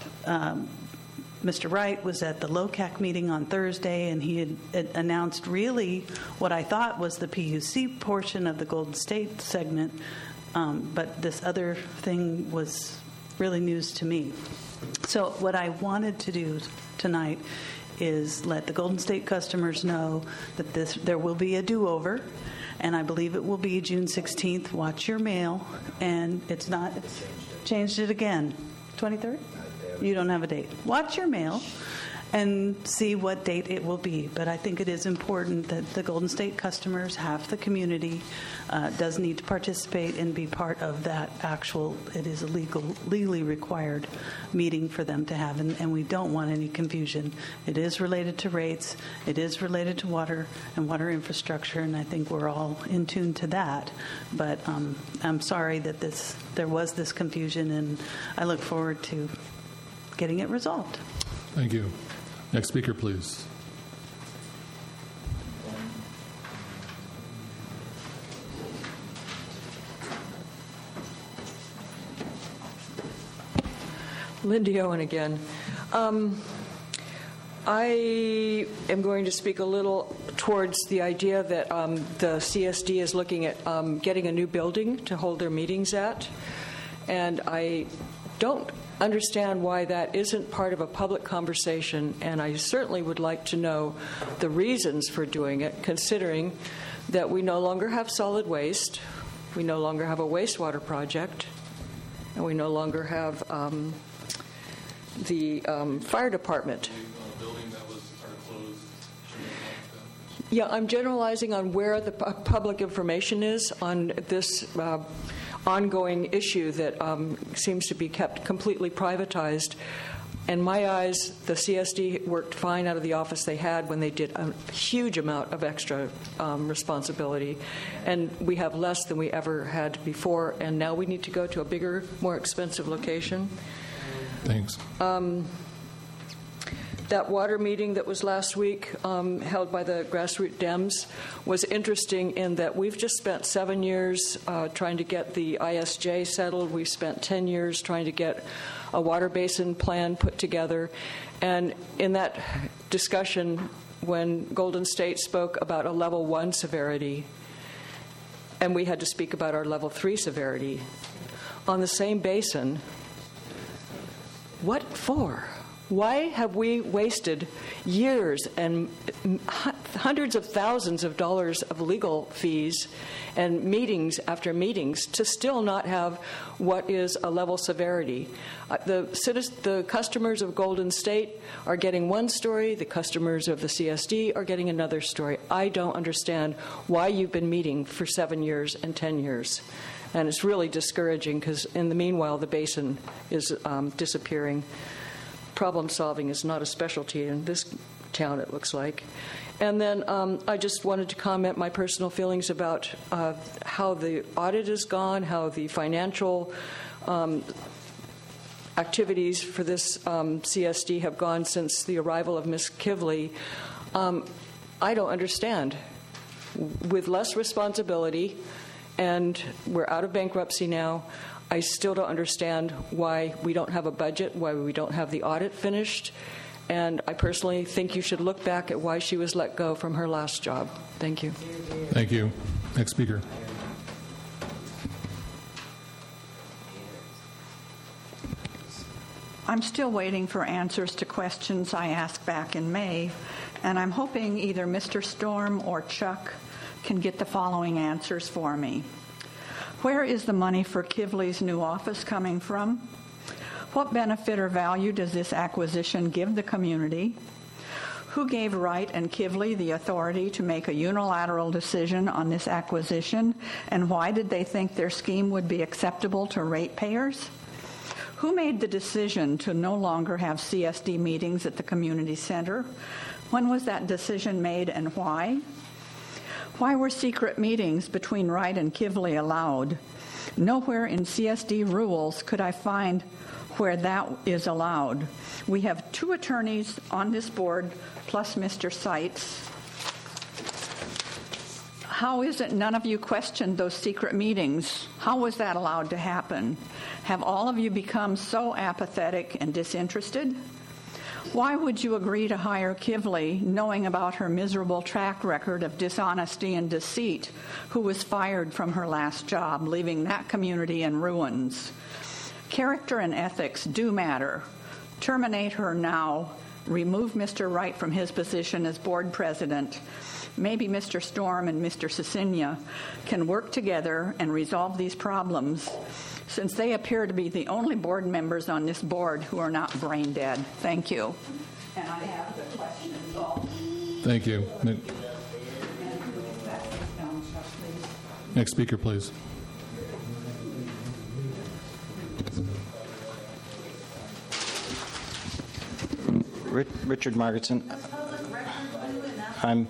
Mr. Wright was at the LOCAC meeting on Thursday, and he had announced really what I thought was the PUC portion of the Golden State segment, but this other thing was really news to me. So what I wanted to do tonight is let the Golden State customers know that there will be a do-over, and I believe it will be June 16th. Watch your mail, and it's changed it again. 23rd? You don't have a date. Watch your mail and see what date it will be. But I think it is important that the Golden State customers, half the community, does need to participate and be part of that it is a legally required meeting for them to have, and we don't want any confusion. It is related to rates, it is related to water and water infrastructure, and I think we're all in tune to that. But I'm sorry that there was this confusion, and I look forward to getting it resolved. Thank you. Next speaker, please. Lindy Owen again. I am going to speak a little towards the idea that the CSD is looking at getting a new building to hold their meetings at, and I don't understand why that isn't part of a public conversation, and I certainly would like to know the reasons for doing it, considering that we no longer have solid waste, we no longer have a wastewater project, and we no longer have the fire department. Yeah, I'm generalizing on where the public information is on this ongoing issue that seems to be kept completely privatized. In my eyes, the CSD worked fine out of the office they had when they did a huge amount of extra responsibility, and we have less than we ever had before, and now we need to go to a bigger, more expensive location. Thanks. That water meeting that was last week held by the Grassroots Dems was interesting in that we've just spent 7 years trying to get the ISJ settled. We've spent 10 years trying to get a water basin plan put together. And in that discussion, when Golden State spoke about a level 1 severity, and we had to speak about our level 3 severity on the same basin. What for? Why have we wasted years and hundreds of thousands of dollars of legal fees and meetings after meetings to still not have what is a level severity? The customers of Golden State are getting one story. The customers of the CSD are getting another story. I don't understand why you've been meeting for 7 years and 10 years. And it's really discouraging because in the meanwhile, the basin is disappearing. Problem solving is not a specialty in this town, it looks like. And then I just wanted to comment my personal feelings about how the audit has gone, how the financial activities for this CSD have gone since the arrival of Ms. Kivley. I don't understand. With less responsibility, and we're out of bankruptcy now, I still don't understand why we don't have a budget, why we don't have the audit finished, and I personally think you should look back at why she was let go from her last job. Thank you. Thank you. Next speaker. I'm still waiting for answers to questions I asked back in May, and I'm hoping either Mr. Storm or Chuck can get the following answers for me. Where is the money for Kivley's new office coming from? What benefit or value does this acquisition give the community? Who gave Wright and Kivley the authority to make a unilateral decision on this acquisition, and why did they think their scheme would be acceptable to ratepayers? Who made the decision to no longer have CSD meetings at the community center? When was that decision made and why? Why were secret meetings between Wright and Kivley allowed? Nowhere in CSD rules could I find where that is allowed. We have 2 attorneys on this board, plus Mr. Seitz. How is it none of you questioned those secret meetings? How was that allowed to happen? Have all of you become so apathetic and disinterested? Why would you agree to hire Kivley knowing about her miserable track record of dishonesty and deceit, who was fired from her last job, leaving that community in ruins? Character and ethics do matter. Terminate her now. Remove Mr. Wright from his position as board president. Maybe Mr. Storm and Mr. Cecilia can work together and resolve these problems, since they appear to be the only board members on this board who are not brain dead. Thank you. And I have the question involved. Thank you. Next speaker, please. Richard Margetson. I'm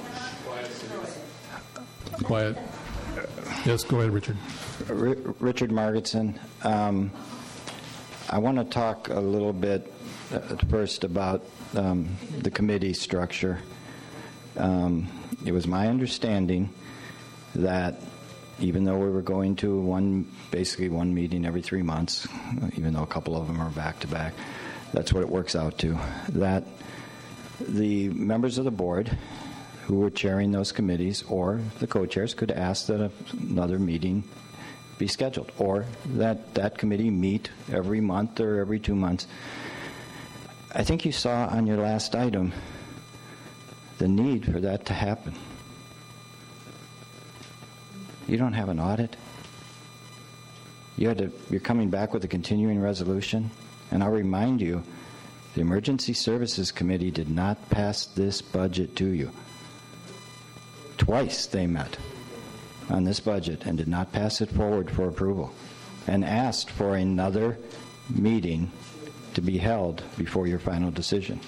quiet. Yes, go ahead, Richard. Richard Margetson. I want to talk a little bit first about the committee structure. It was my understanding that even though we were going to basically one meeting every 3 months, even though a couple of them are back-to-back, that's what it works out to, that the members of the board who were chairing those committees or the co-chairs could ask that another meeting be scheduled, or that committee meet every month or every 2 months. I think you saw on your last item the need for that to happen. You don't have an audit. You're coming back with a continuing resolution. And I'll remind you, the Emergency Services Committee did not pass this budget to you. Twice they met on this budget and did not pass it forward for approval, and asked for another meeting to be held before your final decision.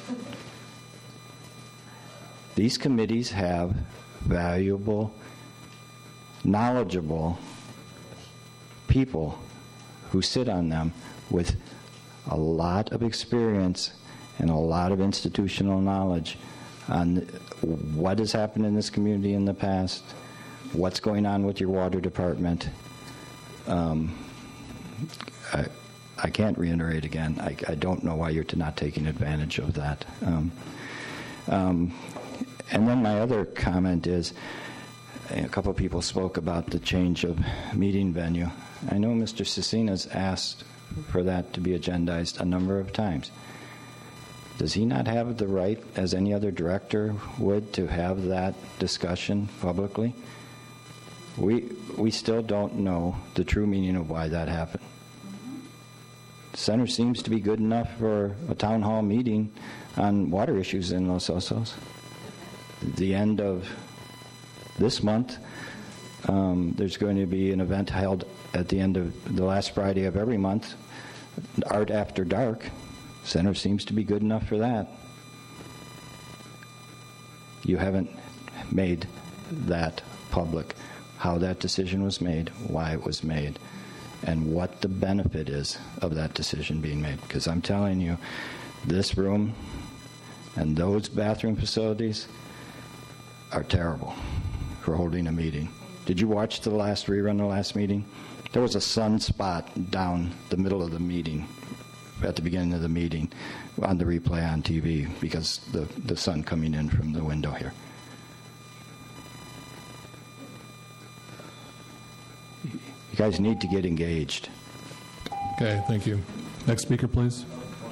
These committees have valuable, knowledgeable people who sit on them with a lot of experience and a lot of institutional knowledge on what has happened in this community in the past, what's going on with your water department. I can't reiterate again. I don't know why you're not taking advantage of that. And then my other comment is, a couple of people spoke about the change of meeting venue. I know Mr. Cecina's asked for that to be agendized a number of times. Does he not have the right, as any other director would, to have that discussion publicly? We still don't know the true meaning of why that happened. The center seems to be good enough for a town hall meeting on water issues in Los Osos. The end of this month, there's going to be an event held at the end of the last Friday of every month, Art After Dark. Center seems to be good enough for that. You haven't made that public, how that decision was made, why it was made, and what the benefit is of that decision being made. Because I'm telling you, this room and those bathroom facilities are terrible for holding a meeting. Did you watch the last rerun, the last meeting? There was a sunspot down the middle of the meeting, at the beginning of the meeting, on the replay on TV, because the sun coming in from the window here. You guys need to get engaged. Okay, thank you. Next speaker, please.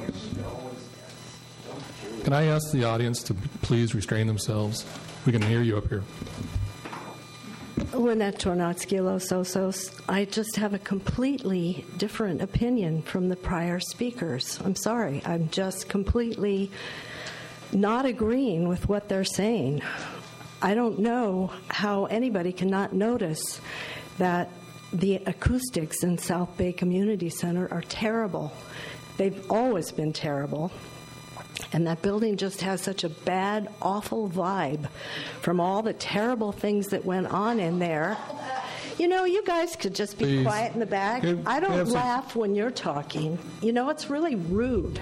Can I ask the audience to please restrain themselves? We can hear you up here. Lynette Tornatsky, Los Osos. I just have a completely different opinion from the prior speakers. I'm sorry. I'm just completely not agreeing with what they're saying. I don't know how anybody cannot notice that the acoustics in South Bay Community Center are terrible. They've always been terrible. And that building just has such a bad, awful vibe from all the terrible things that went on in there. You know, you guys could just be Please. Quiet in the back. I don't laugh when you're talking. You know, it's really rude.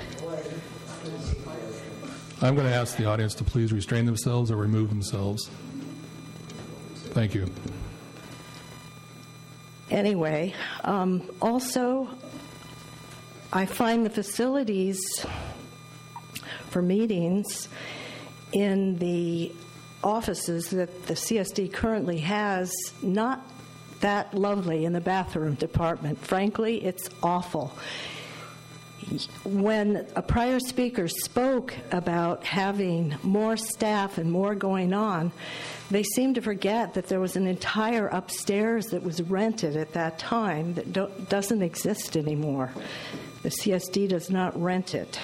I'm going to ask the audience to please restrain themselves or remove themselves. Thank you. Anyway, also, I find the facilities for meetings in the offices that the CSD currently has not that lovely in the bathroom department. Frankly, it's awful. When a prior speaker spoke about having more staff and more going on, they seem to forget that there was an entire upstairs that was rented at that time that doesn't exist anymore. The CSD does not rent it.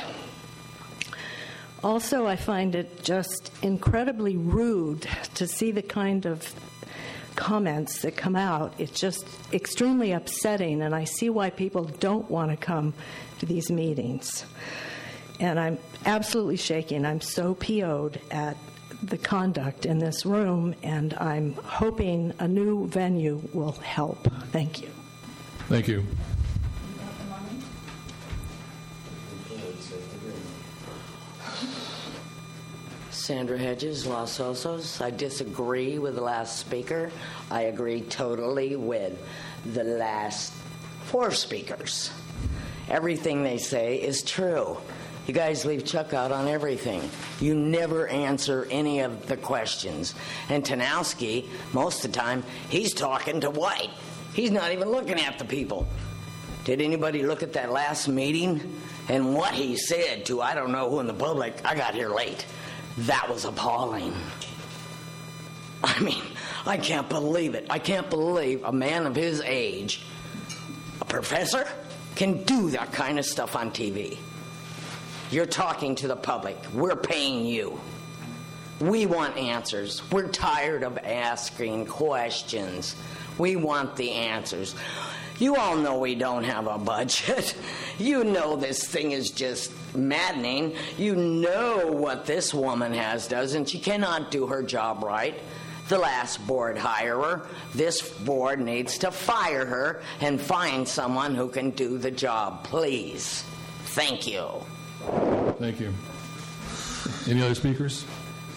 Also, I find it just incredibly rude to see the kind of comments that come out. It's just extremely upsetting, and I see why people don't want to come to these meetings. And I'm absolutely shaking. I'm so PO'd at the conduct in this room, and I'm hoping a new venue will help. Thank you. Thank you. Sandra Hedges, Los Osos. I disagree with the last speaker. I agree totally with the last four speakers. Everything they say is true. You guys leave Chuck out on everything. You never answer any of the questions. And Tanowski, most of the time, he's talking to White. He's not even looking at the people. Did anybody look at that last meeting? And what he said to I don't know who in the public, I got here late. That was appalling. I mean, I can't believe it. I can't believe a man of his age, a professor, can do that kind of stuff on TV. You're talking to the public. We're paying you. We want answers. We're tired of asking questions. We want the answers. You all know we don't have a budget. You know this thing is just maddening. You know what this woman does, and she cannot do her job right. The last board hirer. This board needs to fire her and find someone who can do the job, please. Thank you. Thank you. Any other speakers?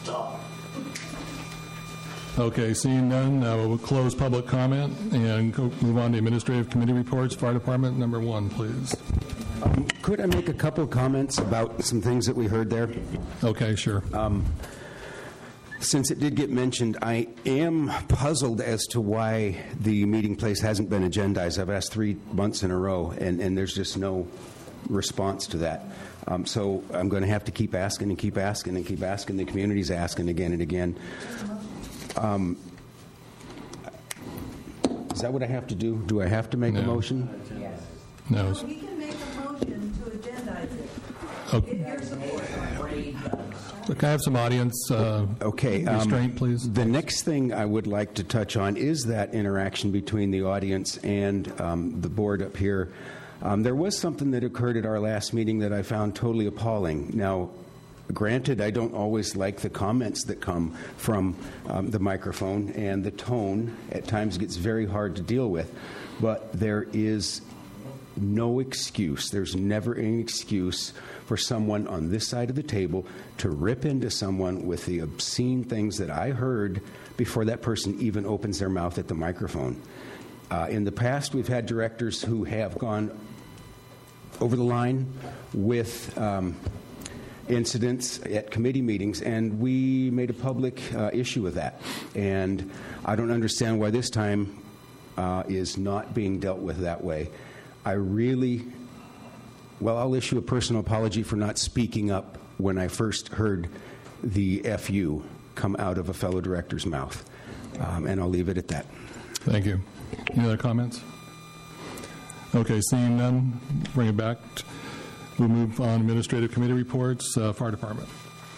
Okay, seeing none, we'll close public comment and move on to administrative committee reports. Fire Department, number 1, please. Could I make a couple of comments about some things that we heard there? Okay, sure. Since it did get mentioned, I am puzzled as to why the meeting place hasn't been agendized. I've asked 3 months in a row, and there's just no response to that. So I'm going to have to keep asking and keep asking and keep asking. The community's asking again and again. Is that what I have to do? Do I have to make a motion? Yes. No. We can make a motion to agendize it. Okay. Get your support. Look, I have some audience restraint, please. The next thing I would like to touch on is that interaction between the audience and the board up here. There was something that occurred at our last meeting that I found totally appalling. Now, granted, I don't always like the comments that come from the microphone, and the tone at times gets very hard to deal with, but there is no excuse. There's never any excuse for someone on this side of the table to rip into someone with the obscene things that I heard before that person even opens their mouth at the microphone. In the past, we've had directors who have gone over the line with incidents at committee meetings, and we made a public issue of that. And I don't understand why this time is not being dealt with that way. I'll issue a personal apology for not speaking up when I first heard the FU come out of a fellow director's mouth. And I'll leave it at that. Thank you. Any other comments? Okay, seeing none, bring it back. We'll move on administrative committee reports. Fire department.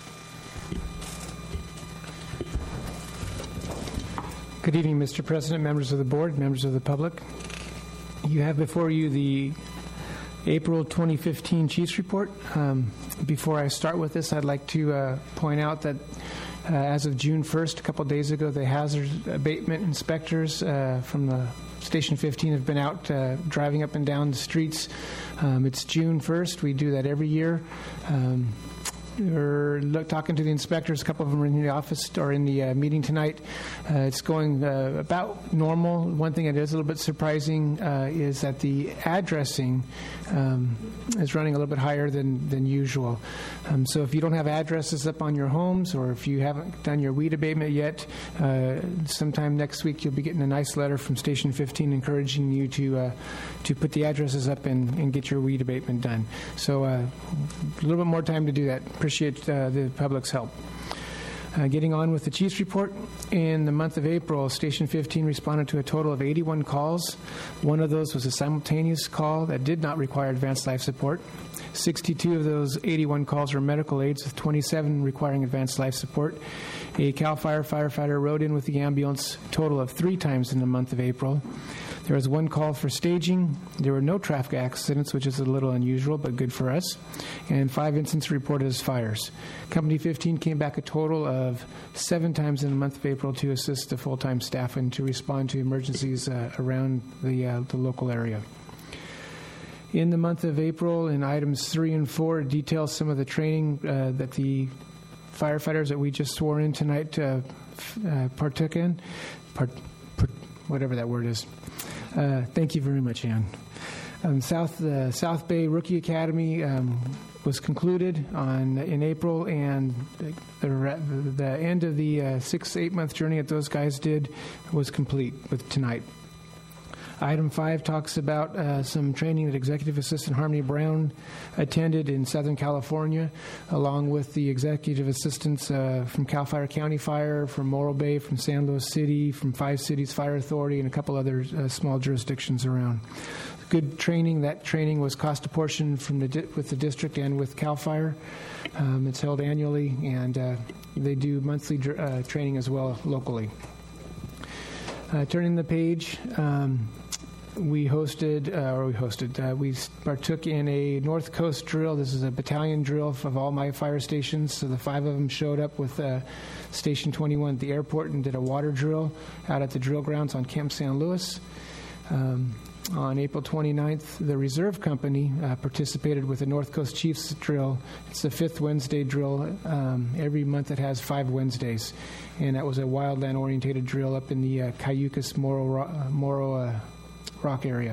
Good evening, Mr. President, members of the board, members of the public. You have before you the April 2015 Chiefs Report. Before I start with this, I'd like to point out that as of June 1st, a couple days ago, the hazard abatement inspectors from the Station 15 have been out driving up and down the streets. It's June 1st. We do that every year. We're talking to the inspectors. A couple of them are in the office or in the meeting tonight. It's going about normal. One thing that is a little bit surprising is that the addressing is running a little bit higher than usual. So if you don't have addresses up on your homes, or if you haven't done your weed abatement yet, sometime next week you'll be getting a nice letter from Station 15 encouraging you to put the addresses up and get your weed abatement done. So a little bit more time to do that. Appreciate the public's help. Getting on with the Chiefs report, in the month of April, Station 15 responded to a total of 81 calls. One of those was a simultaneous call that did not require advanced life support. 62 of those 81 calls were medical aids, with 27 requiring advanced life support. A CAL FIRE firefighter rode in with the ambulance a total of 3 times in the month of April. There was 1 call for staging. There were no traffic accidents, which is a little unusual, but good for us. And 5 incidents reported as fires. Company 15 came back a total of 7 times in the month of April to assist the full-time staff and to respond to emergencies around the local area. In the month of April, in items 3 and 4, details some of the training that the firefighters that we just swore in tonight partook in. Whatever that word is. Thank you very much, Ann. South Bay Rookie Academy was concluded in April, and the end of the 6-8 month journey that those guys did was complete with tonight. Item 5 talks about some training that Executive Assistant Harmony Brown attended in Southern California, along with the executive assistants from CAL FIRE County Fire, from Morro Bay, from San Luis City, from 5 Cities Fire Authority, and a couple other small jurisdictions around. Good training. That training was cost apportioned with the district and with CAL FIRE. It's held annually, and they do monthly training as well locally. Turning the page, we partook in a North Coast drill. This is a battalion drill of all my fire stations. So the 5 of them showed up with Station 21 at the airport and did a water drill out at the drill grounds on Camp San Luis. On April 29th, the Reserve Company participated with the North Coast Chiefs drill. It's the 5th Wednesday drill. Every month it has 5 Wednesdays. And that was a wildland-orientated drill up in the Cayucas-Morro Rock area.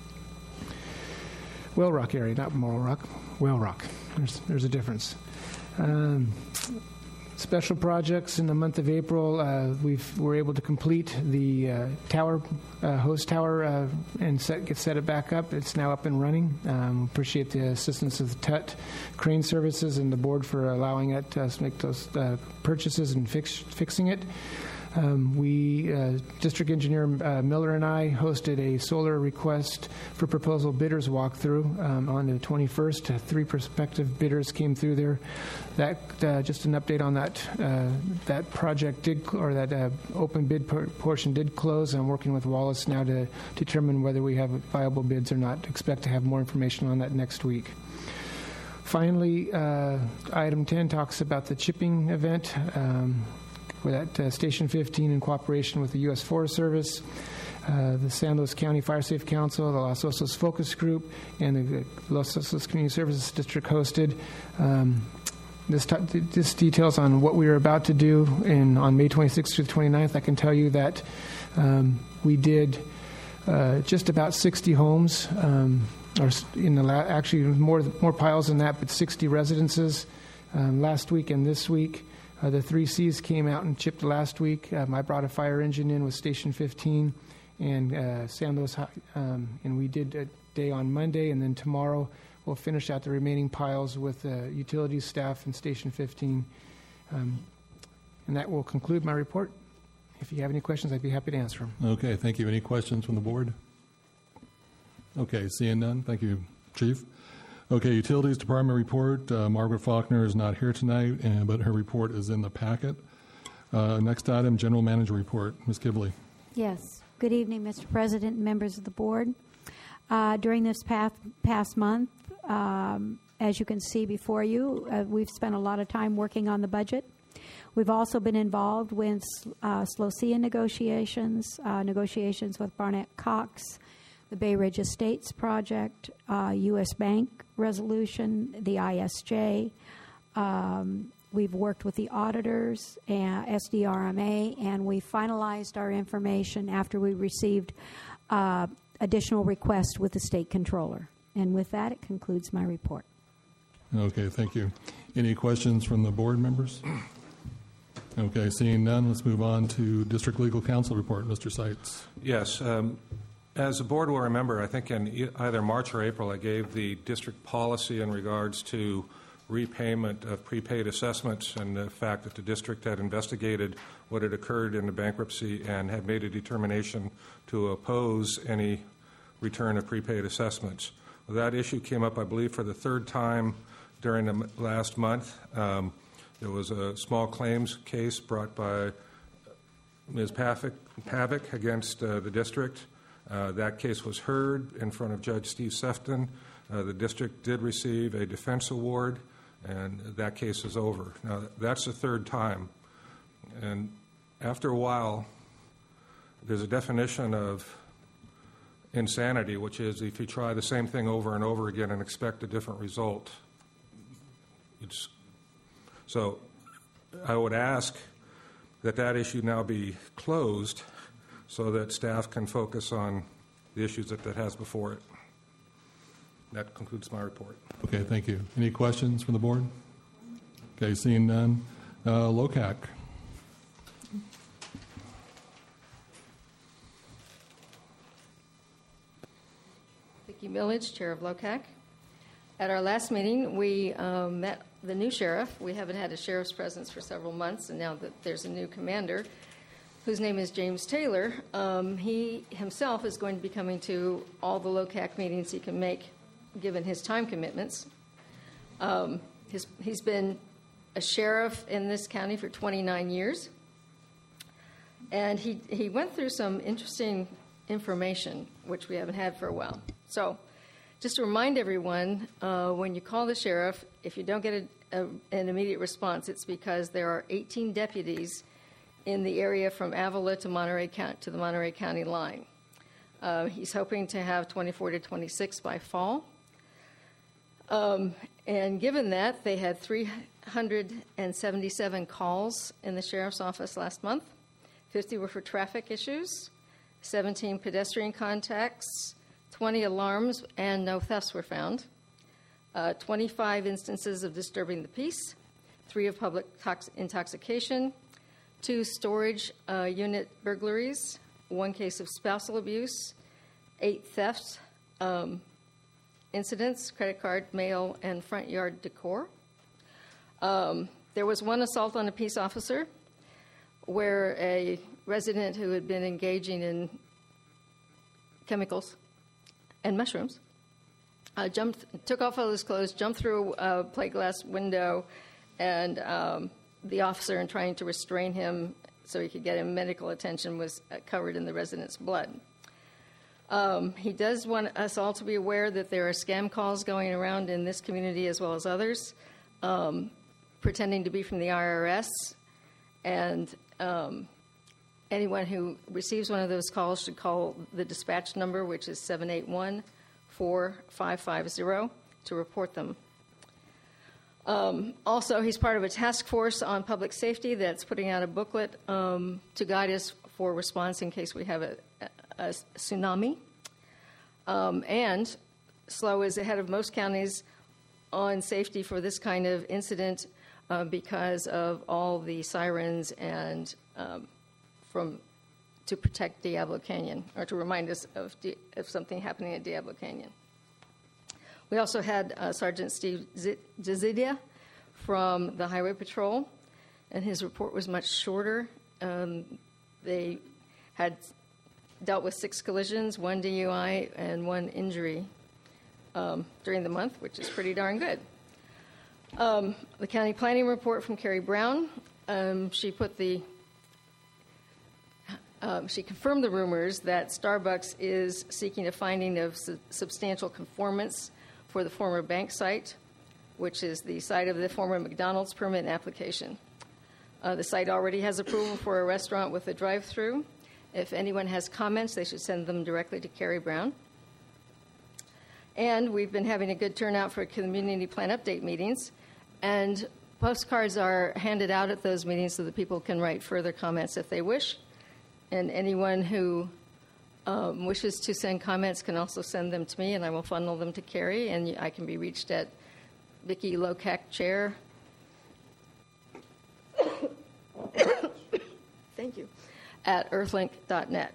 Whale Rock area, not Morro Rock. Whale Rock. There's a difference. Special projects in the month of April, we were able to complete the tower, hose tower, and set it back up. It's now up and running. Appreciate the assistance of the TUT Crane Services and the board for allowing it to make those purchases and fixing it. District Engineer Miller and I hosted a solar request for proposal bidders walkthrough on the 21st. 3 prospective bidders came through there. That just an update on that. That project that open bid portion did close. I'm working with Wallace now to determine whether we have viable bids or not. Expect to have more information on that next week. Finally, item 10 talks about the chipping event. We're at Station 15 in cooperation with the U.S. Forest Service, the San Luis County Fire Safe Council, the Los Osos Focus Group, and the Los Osos Community Services District hosted. This details on what we are about to do on May 26th through the 29th. I can tell you that we did just about 60 homes, or actually more piles than that, but 60 residences last week and this week. The 3 Cs came out and chipped last week. I brought a fire engine in with Station 15 and San Luis, and we did a day on Monday, and then tomorrow we'll finish out the remaining piles with utilities staff and Station 15. And that will conclude my report. If you have any questions, I'd be happy to answer them. Okay, thank you. Any questions from the board? Okay, seeing none. Thank you, Chief. Okay, Utilities Department report. Margaret Faulkner is not here tonight, but her report is in the packet. Next item, General Manager report. Ms. Kivley. Yes. Good evening, Mr. President and members of the board. During this past month, as you can see before you, we've spent a lot of time working on the budget. We've also been involved with SLOCIA negotiations with Barnett Cox, the Bay Ridge Estates project, U.S. Bank resolution, the ISJ. We've worked with the auditors, SDRMA, and we finalized our information after we received additional requests with the state controller. And with that, it concludes my report. Okay, thank you. Any questions from the board members? Okay, seeing none, let's move on to District Legal Counsel report. Mr. Seitz. Yes. As the board will remember, I think in either March or April, I gave the district policy in regards to repayment of prepaid assessments and the fact that the district had investigated what had occurred in the bankruptcy and had made a determination to oppose any return of prepaid assessments. Well, that issue came up, I believe, for the 3rd time during the last month. There was a small claims case brought by Ms. Pavick against the district. That case was heard in front of Judge Steve Sefton. The district did receive a defense award, and that case is over. Now, that's the 3rd time. And after a while, there's a definition of insanity, which is if you try the same thing over and over again and expect a different result. So I would ask that issue now be closed so that staff can focus on the issues that has before it. That concludes my report. Okay, thank you. Any questions from the board? Okay, seeing none. LOCAC. Vicki Millage, Chair of LOCAC. At our last meeting, we met the new sheriff. We haven't had a sheriff's presence for several months, and now that there's a new commander, whose name is James Taylor, he himself is going to be coming to all the LOCAC meetings he can make, given his time commitments. He's been a sheriff in this county for 29 years, and he went through some interesting information, which we haven't had for a while. So just to remind everyone, when you call the sheriff, if you don't get an immediate response, it's because there are 18 deputies in the area from Avila to Monterey County, to the Monterey County line. He's hoping to have 24 to 26 by fall. And given that, they had 377 calls in the sheriff's office last month. 50 were for traffic issues, 17 pedestrian contacts, 20 alarms, and no thefts were found. 25 instances of disturbing the peace, 3 of public intoxication, 2 storage unit burglaries, 1 case of spousal abuse, 8 theft incidents, credit card, mail, and front yard decor. There was 1 assault on a peace officer where a resident who had been engaging in chemicals and mushrooms took off all his clothes, jumped through a plate glass window, and the officer, in trying to restrain him so he could get him medical attention, was covered in the resident's blood. He does want us all to be aware that there are scam calls going around in this community as well as others, pretending to be from the IRS, and anyone who receives one of those calls should call the dispatch number, which is 781-4550, to report them. Also, he's part of a task force on public safety that's putting out a booklet to guide us for response in case we have a tsunami. And SLO is ahead of most counties on safety for this kind of incident because of all the sirens and to protect Diablo Canyon, or to remind us of something happening at Diablo Canyon. We also had Sergeant Steve Jazidia from the Highway Patrol, and his report was much shorter. They had dealt with 6 collisions, 1 DUI, and 1 injury during the month, which is pretty darn good. The county planning report from Carrie Brown, she confirmed the rumors that Starbucks is seeking a finding of substantial conformance for the former bank site, which is the site of the former McDonald's permit application. The site already has approval for a restaurant with a drive-through. If anyone has comments, they should send them directly to Carrie Brown. And we've been having a good turnout for community plan update meetings, and postcards are handed out at those meetings so that people can write further comments if they wish. And anyone who wishes to send comments can also send them to me, and I will funnel them to Carrie, and I can be reached at Vicki Locac Chair. Thank you. At earthlink.net.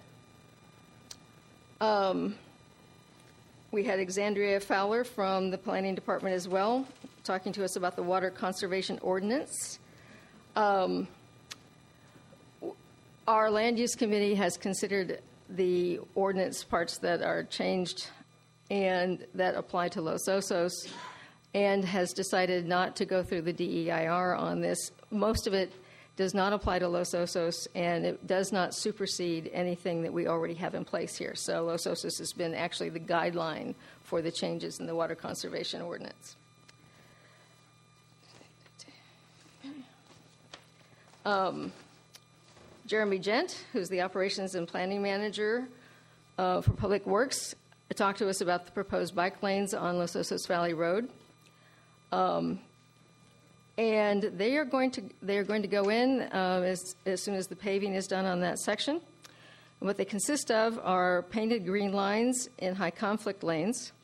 We had Exandria Fowler from the Planning Department as well, talking to us about the Water Conservation Ordinance. Our Land Use Committee has considered the ordinance parts that are changed and that apply to Los Osos, and has decided not to go through the DEIR on this. Most of it does not apply to Los Osos, and it does not supersede anything that we already have in place here. So Los Osos has been actually the guideline for the changes in the Water Conservation Ordinance. Jeremy Gent, who's the Operations and Planning Manager for Public Works, talked to us about the proposed bike lanes on Los Osos Valley Road. And they are going to go in as soon as the paving is done on that section. And what they consist of are painted green lines in high conflict lanes.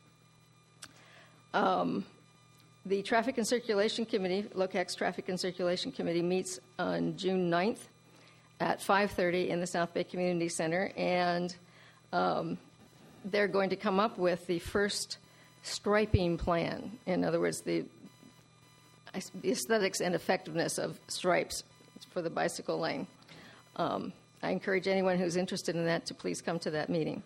The Traffic and Circulation Committee, LOCAC's Traffic and Circulation Committee, meets on June 9th at 5:30 in the South Bay Community Center, and they're going to come up with the first striping plan. In other words, the aesthetics and effectiveness of stripes for the bicycle lane. I encourage anyone who's interested in that to please come to that meeting.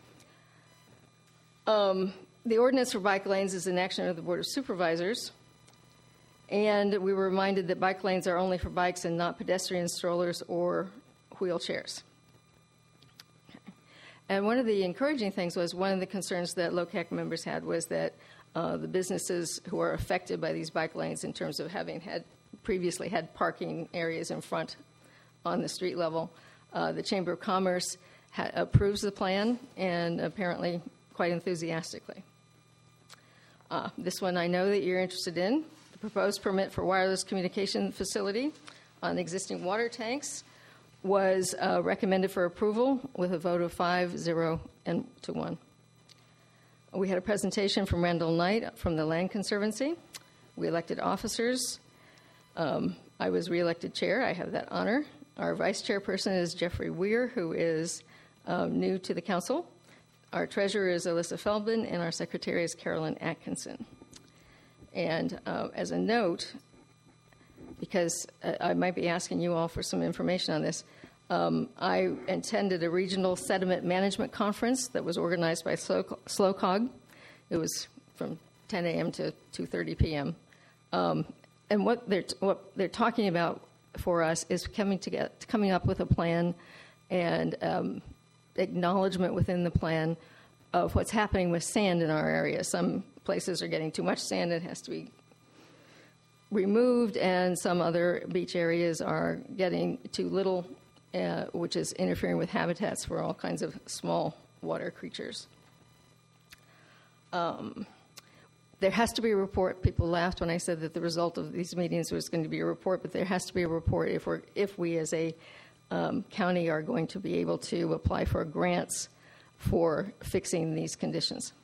The ordinance for bike lanes is an action of the Board of Supervisors, and we were reminded that bike lanes are only for bikes and not pedestrian strollers or wheelchairs. Okay. And one of the encouraging things was, one of the concerns that LOCAC members had was that the businesses who are affected by these bike lanes, in terms of having previously had parking areas in front on the street level, the Chamber of Commerce approves the plan, and apparently quite enthusiastically. This one I know that you're interested in. The proposed permit for wireless communication facility on existing water tanks was recommended for approval with a vote of 5-0 and to 1. We had a presentation from Randall Knight from the Land Conservancy. We elected officers. I was reelected chair. I have that honor. Our vice chairperson is Jeffrey Weir, who is new to the council. Our treasurer is Alyssa Feldman, and our secretary is Carolyn Atkinson. And as a note, because I might be asking you all for some information on this, I attended a regional sediment management conference that was organized by SLOCOG. It was from 10 a.m. to 2:30 p.m. And what they're talking about for us is coming up with a plan and acknowledgement within the plan of what's happening with sand in our area. Some places are getting too much sand and it has to be removed, and some other beach areas are getting too little, which is interfering with habitats for all kinds of small water creatures. There has to be a report. People laughed when I said that the result of these meetings was going to be a report, but there has to be a report if we as a county are going to be able to apply for grants for fixing these conditions.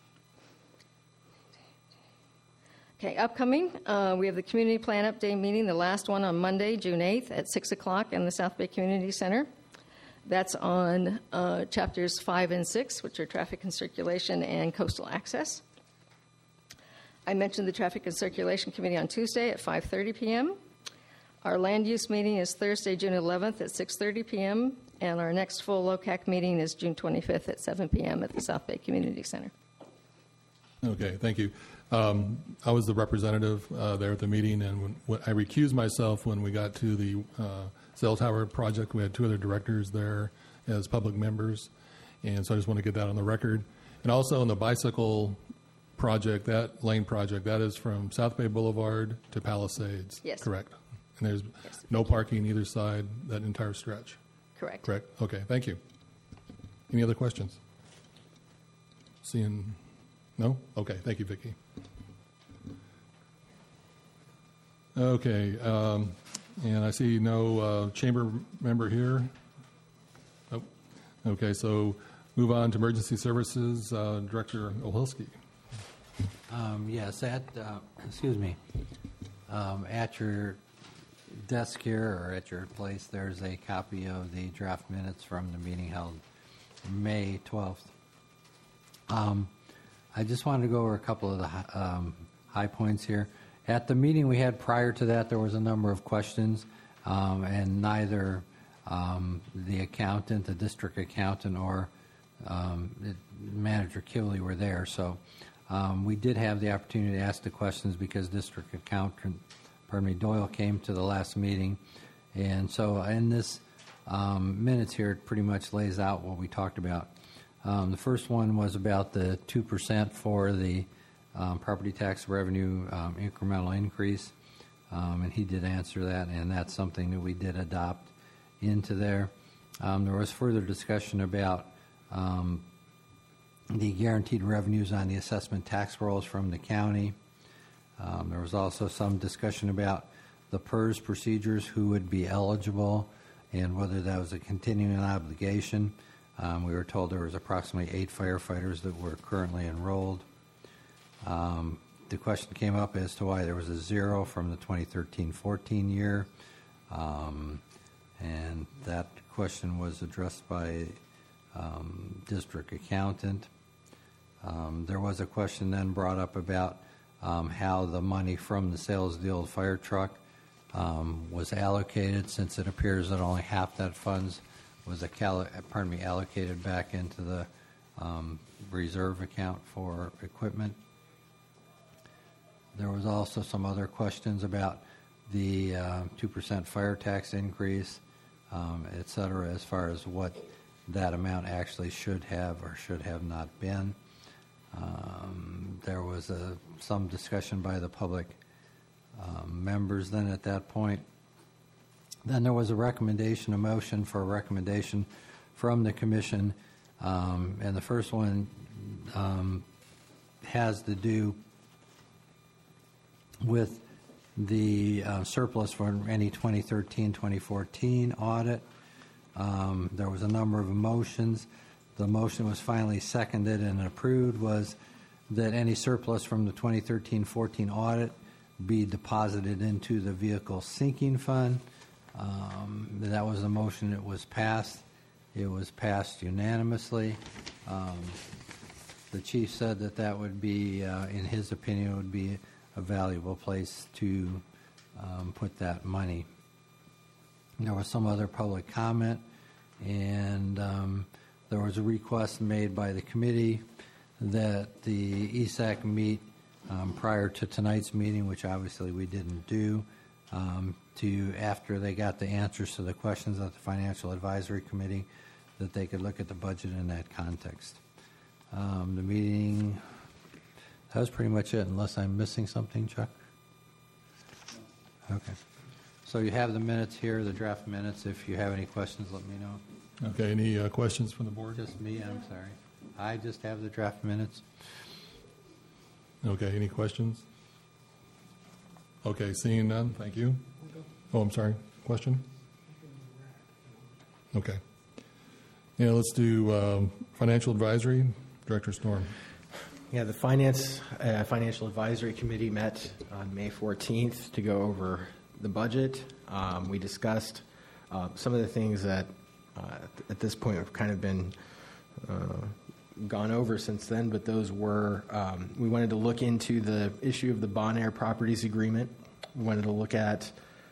Okay, upcoming, we have the Community Plan Update meeting, the last one on Monday, June 8th at 6 o'clock in the South Bay Community Center. That's on chapters 5 and 6, which are traffic and circulation and coastal access. I mentioned the Traffic and Circulation Committee on Tuesday at 5:30 p.m. Our land use meeting is Thursday, June 11th at 6:30 p.m., and our next full LOCAC meeting is June 25th at 7 p.m. at the South Bay Community Center. Okay, thank you. I was the representative there at the meeting, and when I recused myself when we got to the cell tower project. We had two other directors there as public members, and so I just want to get that on the record. And also on the bicycle project, that lane project, that is from South Bay Boulevard to Palisades. Yes. Correct. And there's no parking either side, that entire stretch. Correct. Correct. Okay, thank you. Any other questions? Seeing no? Okay, thank you, Vicki. Okay, and I see no chamber member here. Oh, okay, so move on to emergency services, Director Olhilsky. Yes, excuse me, at your desk here or at your place, there's a copy of the draft minutes from the meeting held May 12th. I just wanted to go over a couple of the high points here. At the meeting we had prior to that, there was a number of questions, and neither the accountant, the district accountant, or Manager Kivley were there. So we did have the opportunity to ask the questions because district accountant, Doyle, came to the last meeting. And so in this minutes here, it pretty much lays out what we talked about. The first one was about the 2% for the property tax revenue incremental increase, and he did answer that, and that's something that we did adopt into there. There was further discussion about the guaranteed revenues on the assessment tax rolls from the county. There was also some discussion about the PERS procedures, who would be eligible, and whether that was a continuing obligation. We were told there was approximately 8 firefighters that were currently enrolled. The question came up as to why there was a 0 from the 2013-14 year, and that question was addressed by district accountant. There was a question then brought up about how the money from the sales of the old fire truck was allocated, since it appears that only half that funds was allocated back into the reserve account for equipment. There was also some other questions about the 2% fire tax increase, et cetera, as far as what that amount actually should have or should have not been. There was some discussion by the public members then at that point. Then there was a motion for a recommendation from the commission, and the first one has to do with the surplus for any 2013-2014 audit. There was a number of motions. The motion was finally seconded and approved, was that any surplus from the 2013-14 audit be deposited into the vehicle sinking fund. That was the motion that was passed. It was passed unanimously. The chief said that would be, in his opinion, would be a valuable place to put that money. There was some other public comment, and there was a request made by the committee that the ESAC meet prior to tonight's meeting, which obviously we didn't do, after they got the answers to the questions of the Financial Advisory Committee, that they could look at the budget in that context. The meeting, that was pretty much it, unless I'm missing something, Chuck? Okay. So you have the minutes here, the draft minutes. If you have any questions, let me know. Okay, any questions from the board? Just me, I'm sorry. I just have the draft minutes. Okay, any questions? Okay, seeing none, thank you. Oh, I'm sorry, question? Okay. Yeah, let's do financial advisory. Director Storm. Yeah, the Financial Advisory Committee met on May 14th to go over the budget. We discussed some of the things that at this point have kind of been gone over since then, but those were, we wanted to look into the issue of the Bonaire Properties Agreement. We wanted to look at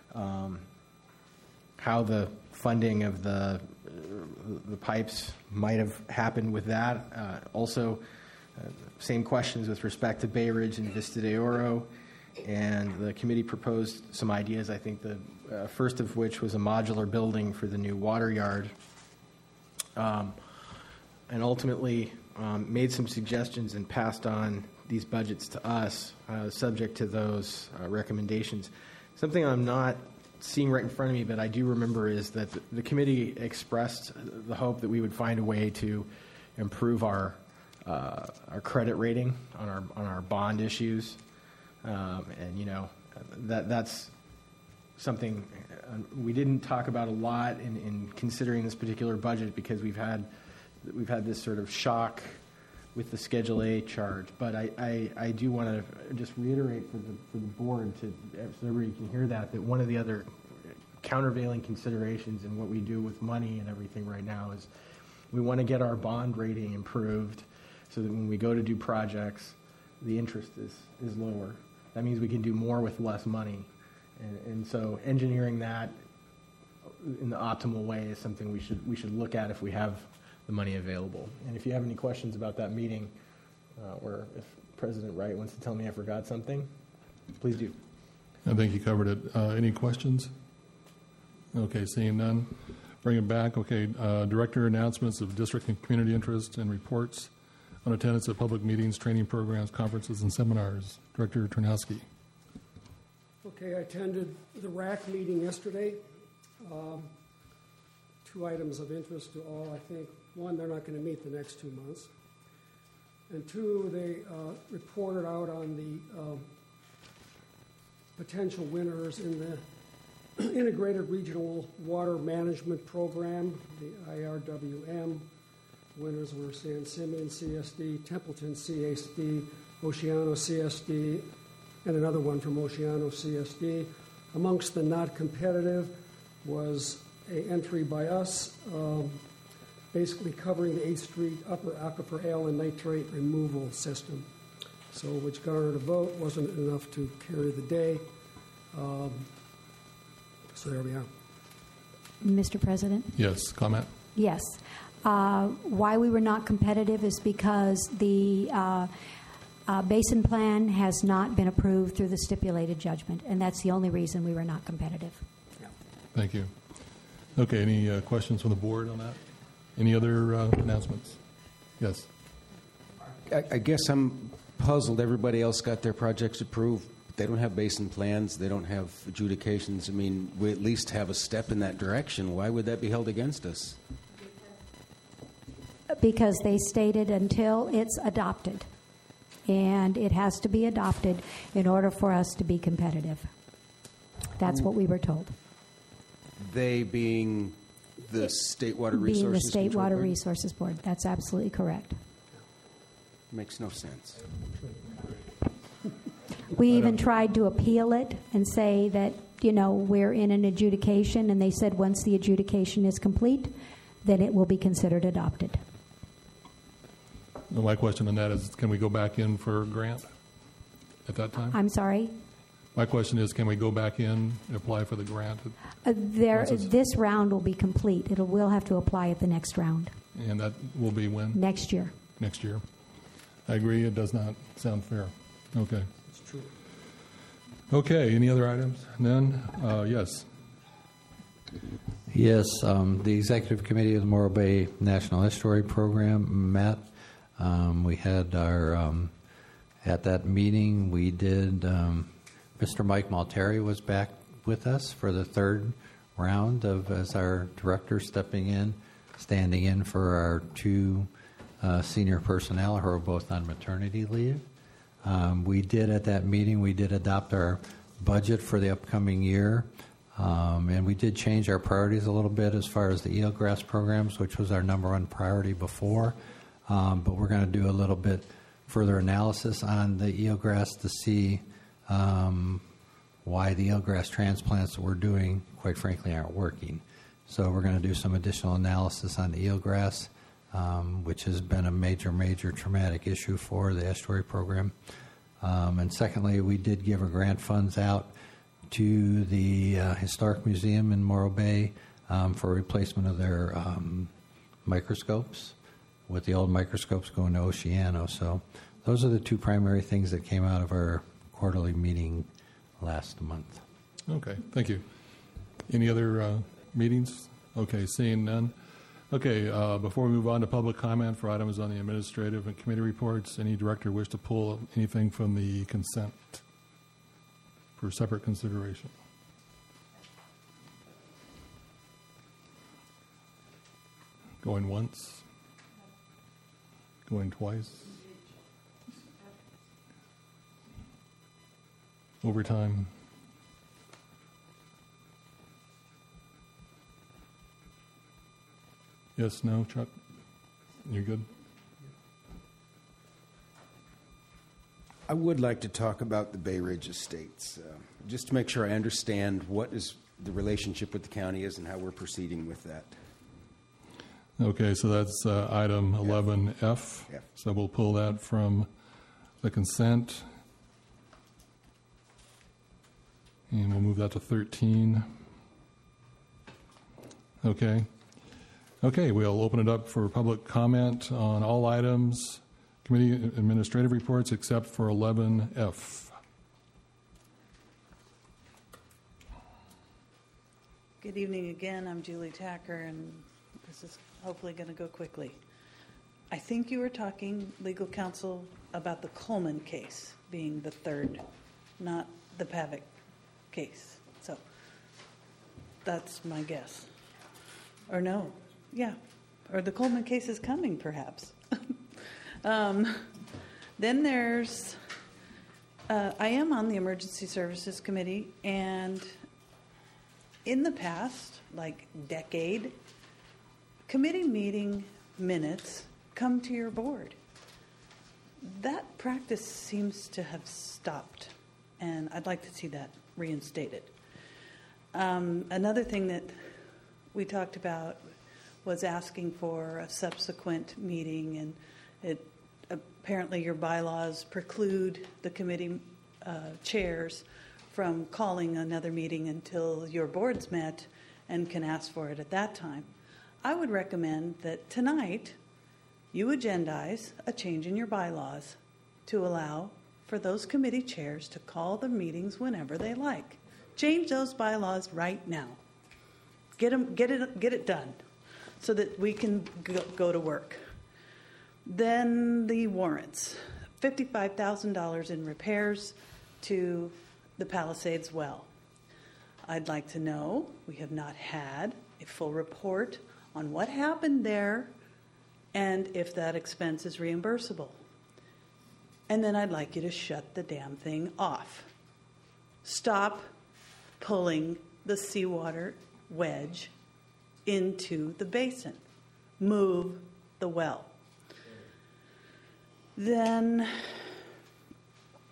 how the funding of the pipes might have happened with that. Also, same questions with respect to Bay Ridge and Vista de Oro. And the committee proposed some ideas, I think the first of which was a modular building for the new water yard. And ultimately made some suggestions and passed on these budgets to us, subject to those recommendations. Something I'm not seeing right in front of me, but I do remember, is that the committee expressed the hope that we would find a way to improve our credit rating on our bond issues, and you know that's something we didn't talk about a lot in considering this particular budget, because we've had this sort of shock with the Schedule A charge. But I do want to just reiterate for the board, so everybody can hear that one of the other countervailing considerations in what we do with money and everything right now is we want to get our bond rating improved so that when we go to do projects, the interest is lower. That means we can do more with less money. And so engineering that in the optimal way is something we should look at if we have the money available. And if you have any questions about that meeting, or if President Wright wants to tell me I forgot something, please do. I think you covered it. Any questions? Okay, seeing none. Bring it back. Okay, Director announcements of district and community interest and reports on attendance at public meetings, training programs, conferences, and seminars. Director Tarnowski. Okay, I attended the RAC meeting yesterday. 2 items of interest to all, I think. 1, they're not going to meet the next 2 months. And 2, they reported out on the potential winners in the Integrated Regional Water Management Program, the IRWM. Winners were San Simeon CSD, Templeton CSD, Oceano CSD, and another one from Oceano CSD. Amongst the not competitive was an entry by us, basically covering the 8th Street Upper Aquifer Ale and Nitrate Removal System. So, which garnered a vote, wasn't enough to carry the day. So there we are. Mr. President? Yes, comment? Yes. Why we were not competitive is because the basin plan has not been approved through the stipulated judgment, and that's the only reason we were not competitive. Thank you. Okay, any questions from the board on that? Any other announcements? Yes. I guess I'm puzzled. Everybody else got their projects approved. They don't have basin plans. They don't have adjudications. I mean, we at least have a step in that direction. Why would that be held against us? Because they stated until it's adopted. And it has to be adopted in order for us to be competitive. That's what we were told. They being the State Water Resources Being the State Control Water Board? Resources Board. That's absolutely correct. Makes no sense. We even tried to appeal it and say that, we're in an adjudication, and they said once the adjudication is complete, then it will be considered adopted. My question on that is, can we go back in for a grant at that time? I'm sorry? My question is, can we go back in and apply for the grant? This round will be complete. We'll have to apply at the next round. And that will be when? Next year. Next year. I agree. It does not sound fair. Okay. It's true. Okay. Any other items? None? Yes. Yes. The Executive Committee of the Morro Bay National Estuary Program met. We had our, at that meeting, we did, Mr. Mike Malteri was back with us for the third round as our director stepping in, standing in for our two senior personnel who are both on maternity leave. We did at that meeting, we did adopt our budget for the upcoming year, and we did change our priorities a little bit as far as the eelgrass programs, which was our number one priority before, but we're going to do a little bit further analysis on the eelgrass to see why the eelgrass transplants that we're doing, quite frankly, aren't working. So we're going to do some additional analysis on the eelgrass, which has been a major traumatic issue for the estuary program. And secondly, we did give our grant funds out to the Historic Museum in Morro Bay for replacement of their microscopes, with the old microscopes going to Oceano. So those are the two primary things that came out of our quarterly meeting last month. Okay, thank you. Any other meetings? Okay, seeing none. Okay, before we move on to public comment for items on the administrative and committee reports, any director wish to pull anything from the consent for separate consideration? Going once? Going twice? Overtime? Yes, no, Chuck? You're good? I would like to talk about the Bay Ridge Estates, just to make sure I understand what is the relationship with the county is and how we're proceeding with that. Okay, so that's item 11F. F. So we'll pull that from the consent. And we'll move that to 13. Okay. Okay, we'll open it up for public comment on all items, committee administrative reports, except for 11F. Good evening again. I'm Julie Tacker, and this is hopefully going to go quickly. I think you were talking, legal counsel, about the Coleman case being the third, not the Pavic case. So that's my guess. Or no. Yeah. Or the Coleman case is coming, perhaps. Then there's, I am on the Emergency Services Committee, and in the past, like decade, committee meeting minutes come to your board. That practice seems to have stopped, and I'd like to see that reinstated. Another thing that we talked about was asking for a subsequent meeting, and apparently your bylaws preclude the committee chairs from calling another meeting until your board's met and can ask for it at that time. I would recommend that tonight you agendize a change in your bylaws to allow for those committee chairs to call the meetings whenever they like. Change those bylaws right now. Get it done so that we can go to work. Then the warrants. $55,000 in repairs to the Palisades well. I'd like to know, we have not had a full report on what happened there and if that expense is reimbursable. And then I'd like you to shut the damn thing off. Stop pulling the seawater wedge into the basin. Move the well. Then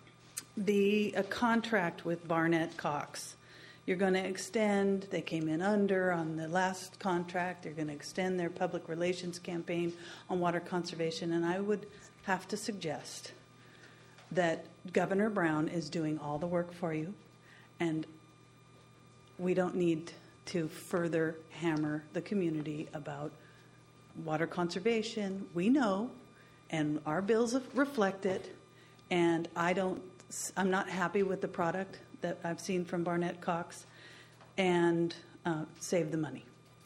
a contract with Barnett Cox. You're going to extend, they came in under on the last contract, they're going to extend their public relations campaign on water conservation, and I would have to suggest that Governor Brown is doing all the work for you, and we don't need to further hammer the community about water conservation. We know, and our bills reflect it, and I'm not happy with the product that I've seen from Barnett Cox, and save the money.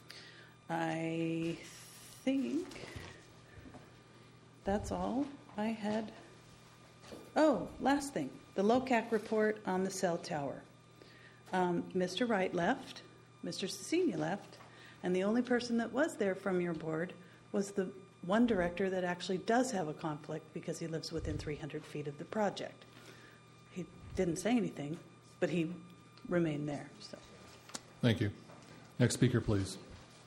I think that's all I had. Oh, last thing, the LOCAC report on the cell tower. Mr. Wright left, Mr. Cecina left, and the only person that was there from your board was the one director that actually does have a conflict because he lives within 300 feet of the project. He didn't say anything, but he remained there. So. Thank you. Next speaker, please.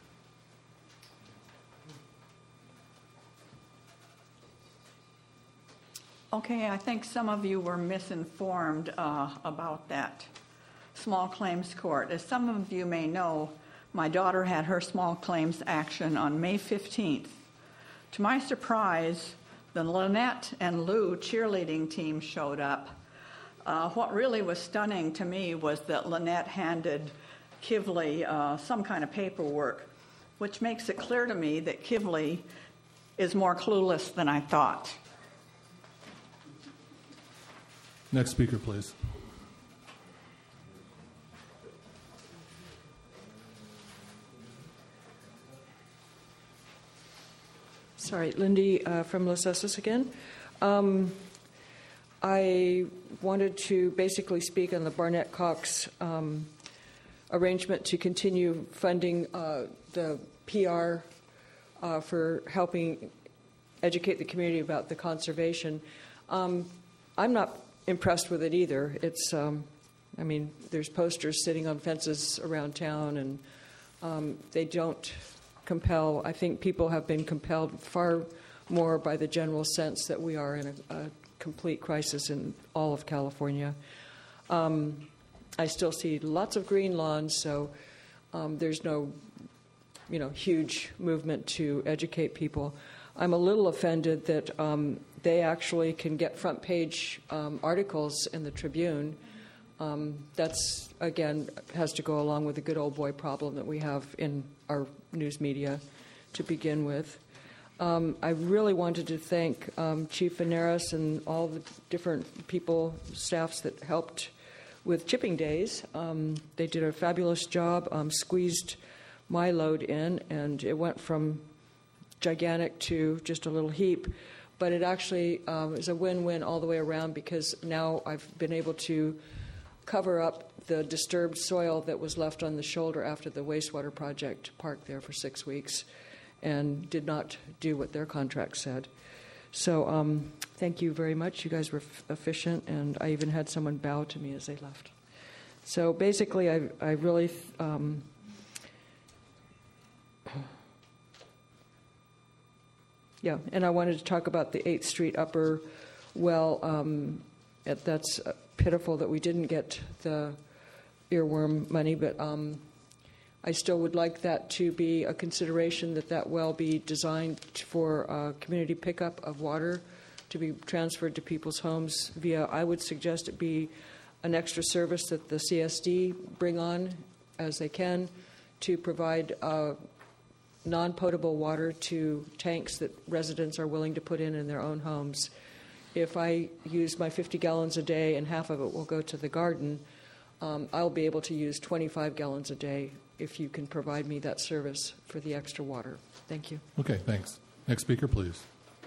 Okay, I think some of you were misinformed about that small claims court. As some of you may know, my daughter had her small claims action on May 15th. To my surprise, the Lynette and Lou cheerleading team showed up. What really was stunning to me was that Lynette handed Kivley some kind of paperwork, which makes it clear to me that Kivley is more clueless than I thought. Next speaker, please. Sorry, Lindy from Los Estes again. I wanted to basically speak on the Barnett Cox arrangement to continue funding the PR for helping educate the community about the conservation. I'm not impressed with it either. It's, there's posters sitting on fences around town, and they don't compel. I think people have been compelled far more by the general sense that we are in a complete crisis in all of California. I still see lots of green lawns, so there's no, huge movement to educate people. I'm a little offended that they actually can get front page articles in the Tribune. That's, again, has to go along with the good old boy problem that we have in our news media to begin with. I really wanted to thank Chief Veneris and all the different people, staffs that helped with chipping days. They did a fabulous job, squeezed my load in, and it went from gigantic to just a little heap. But it actually is a win-win all the way around, because now I've been able to cover up the disturbed soil that was left on the shoulder after the wastewater project parked there for 6 weeks and did not do what their contract said. So thank you very much. You guys were efficient, and I even had someone bow to me as they left. So basically, I really... and I wanted to talk about the 8th Street upper well. That's pitiful that we didn't get the earworm money, but I still would like that to be a consideration, that well be designed for community pickup of water to be transferred to people's homes via, I would suggest it be an extra service that the CSD bring on as they can to provide non-potable water to tanks that residents are willing to put in their own homes. If I use my 50 gallons a day and half of it will go to the garden, I'll be able to use 25 gallons a day if you can provide me that service for the extra water. Thank you. Okay, thanks. Next speaker, please.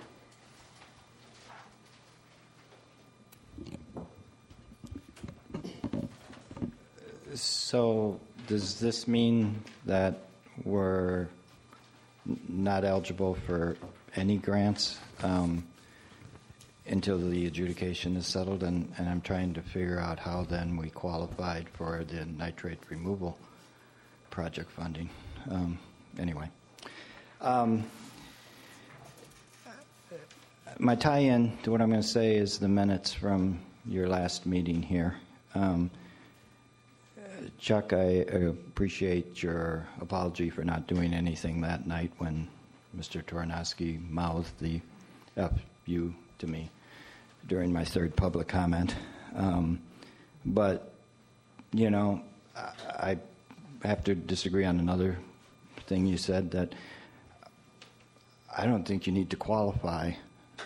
So does this mean that we're not eligible for any grants until the adjudication is settled? And I'm trying to figure out how then we qualified for the nitrate removal project funding. Anyway. My tie-in to what I'm going to say is the minutes from your last meeting here. Chuck, I appreciate your apology for not doing anything that night when Mr. Tornowski mouthed the F you to me during my third public comment. But, you know, I have to disagree on another thing you said, that I don't think you need to qualify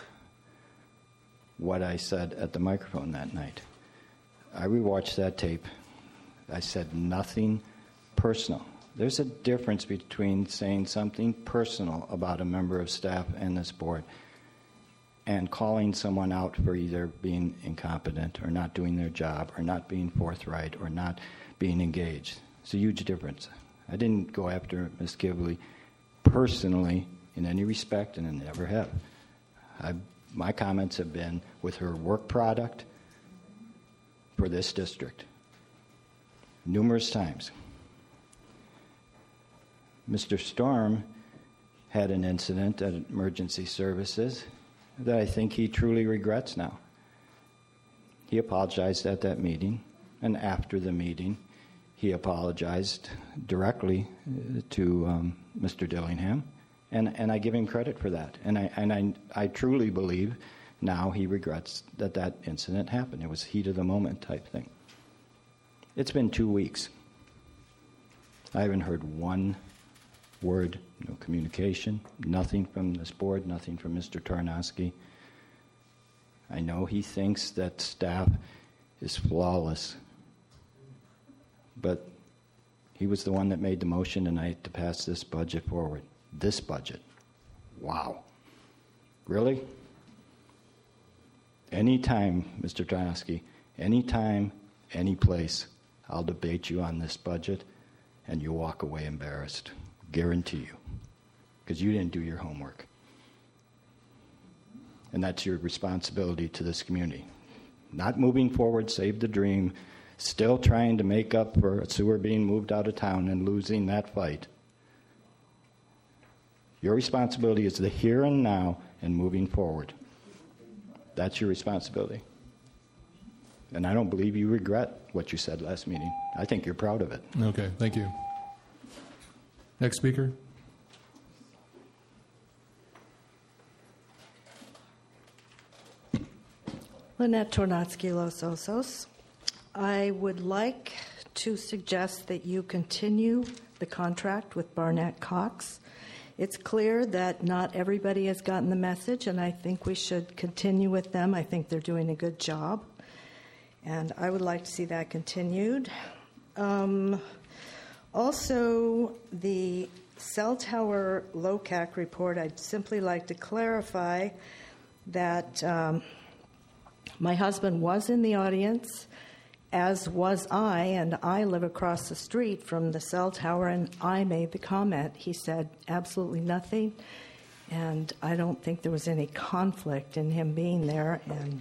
what I said at the microphone that night. I rewatched that tape. I said nothing personal. There's a difference between saying something personal about a member of staff and this board and calling someone out for either being incompetent or not doing their job or not being forthright or not being engaged. It's a huge difference. I didn't go after Ms. Kivley personally in any respect, and I never have. My comments have been with her work product for this district. Numerous times. Mr. Storm had an incident at Emergency Services that I think he truly regrets now. He apologized at that meeting, and after the meeting, he apologized directly to Mr. Dillingham, and I give him credit for that. And I truly believe now he regrets that incident happened. It was heat of the moment type thing. It's been 2 weeks. I haven't heard one word, no communication, nothing from this board, nothing from Mr. Tarnowski. I know he thinks that staff is flawless, but he was the one that made the motion tonight to pass this budget forward. This budget. Wow. Really? Anytime, Mr. Tarnowski, anytime, any place, I'll debate you on this budget, and you walk away embarrassed. Guarantee you. Because you didn't do your homework. And that's your responsibility to this community. Not moving forward, save the dream, still trying to make up for a sewer being moved out of town and losing that fight. Your responsibility is the here and now and moving forward. That's your responsibility. And I don't believe you regret what you said last meeting. I think you're proud of it. Okay, thank you. Next speaker. Lynette Tornatsky Los Osos. I would like to suggest that you continue the contract with Barnett Cox. It's clear that not everybody has gotten the message, and I think we should continue with them. I think they're doing a good job, and I would like to see that continued. Also, the cell tower LOCAC report, I'd simply like to clarify that my husband was in the audience, as was I, and I live across the street from the cell tower, and I made the comment. He said absolutely nothing, and I don't think there was any conflict in him being there. And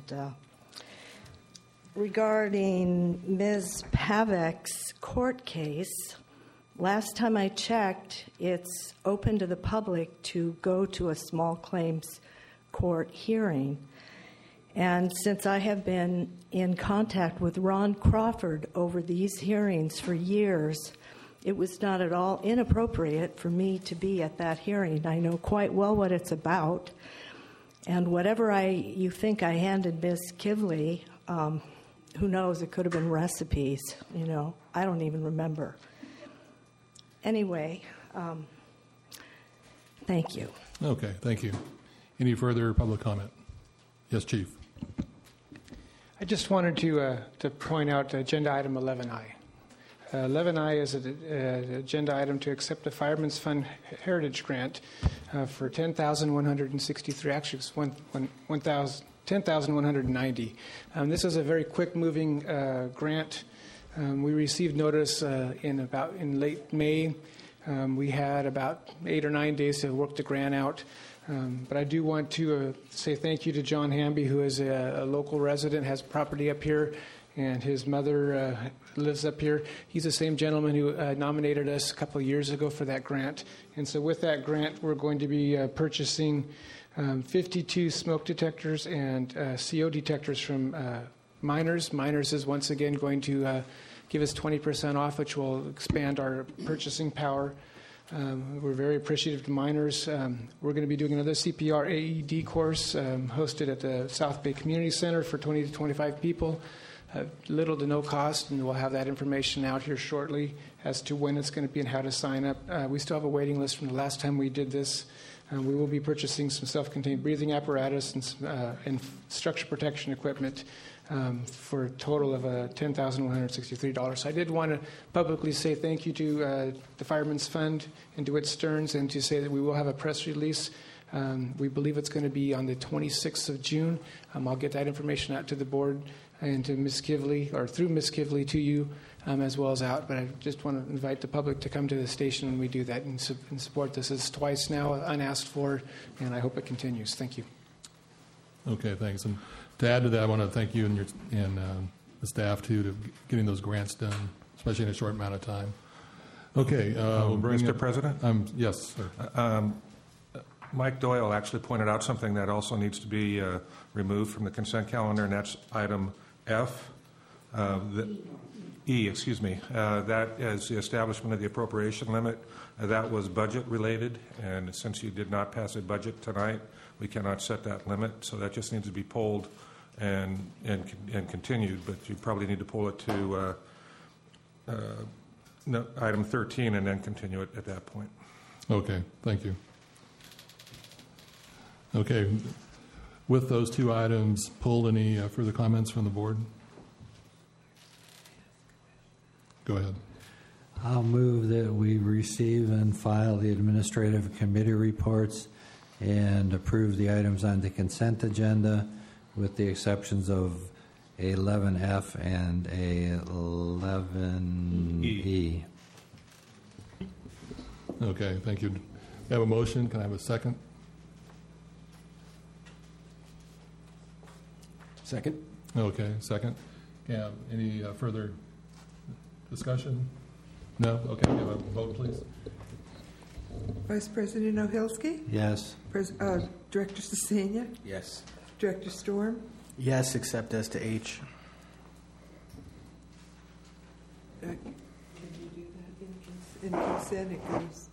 regarding Ms. Pavek's court case, last time I checked, it's open to the public to go to a small claims court hearing. And since I have been in contact with Ron Crawford over these hearings for years, it was not at all inappropriate for me to be at that hearing. I know quite well what it's about. And whatever you think I handed Ms. Kivley, who knows, it could have been recipes, I don't even remember. Anyway, thank you. Okay, thank you. Any further public comment? Yes, Chief. I just wanted to point out agenda item 11I. 11I is an agenda item to accept a Fireman's Fund Heritage Grant for $10,163. Actually, it's $10,190. This is a very quick-moving grant. We received notice in late May. We had about 8 or 9 days to work the grant out. But I do want to say thank you to John Hamby, who is a local resident, has property up here, and his mother lives up here. He's the same gentleman who nominated us a couple of years ago for that grant. And so with that grant, we're going to be purchasing 52 smoke detectors and CO detectors from Miners. Miners is once again going to give us 20% off, which will expand our purchasing power. We're very appreciative to miners. We're going to be doing another CPR AED course hosted at the South Bay Community Center for 20 to 25 people. Little to no cost, and we'll have that information out here shortly as to when it's going to be and how to sign up. We still have a waiting list from the last time we did this. We will be purchasing some self-contained breathing apparatus and structure protection equipment for a total of $10,163. I did want to publicly say thank you to the Fireman's Fund and DeWitt Stearns, and to say that we will have a press release. We believe it's going to be on the 26th of June. I'll get that information out to the board and to Ms. Kivley, or through Ms. Kivley to you, as well as out. But I just want to invite the public to come to the station when we do that and support this. It's twice now unasked for, and I hope it continues. Thank you. Okay, thanks. And to add to that, I want to thank you and the staff, too, to getting those grants done, especially in a short amount of time. Okay. Mr. President? Yes, sir. Mike Doyle actually pointed out something that also needs to be removed from the consent calendar, and that's item F. E, excuse me. That is the establishment of the appropriation limit. That was budget related, and since you did not pass a budget tonight, we cannot set that limit, so that just needs to be pulled and continued, but you probably need to pull it to item 13 and then continue it at that point. Okay, thank you. Okay, with those two items pulled, any further comments from the board? Go ahead. I'll move that we receive and file the administrative committee reports and approve the items on the consent agenda with the exceptions of 11F and 11E. Okay, thank you. I have a motion. Can I have a second? Second. Okay, second. Yeah, any further discussion? No? Okay, can I have a vote, please? Vice President Ohilsky? Yes. Director Sesania? Yes. Director Storm? Yes, except as to H. Can you do that in consent? It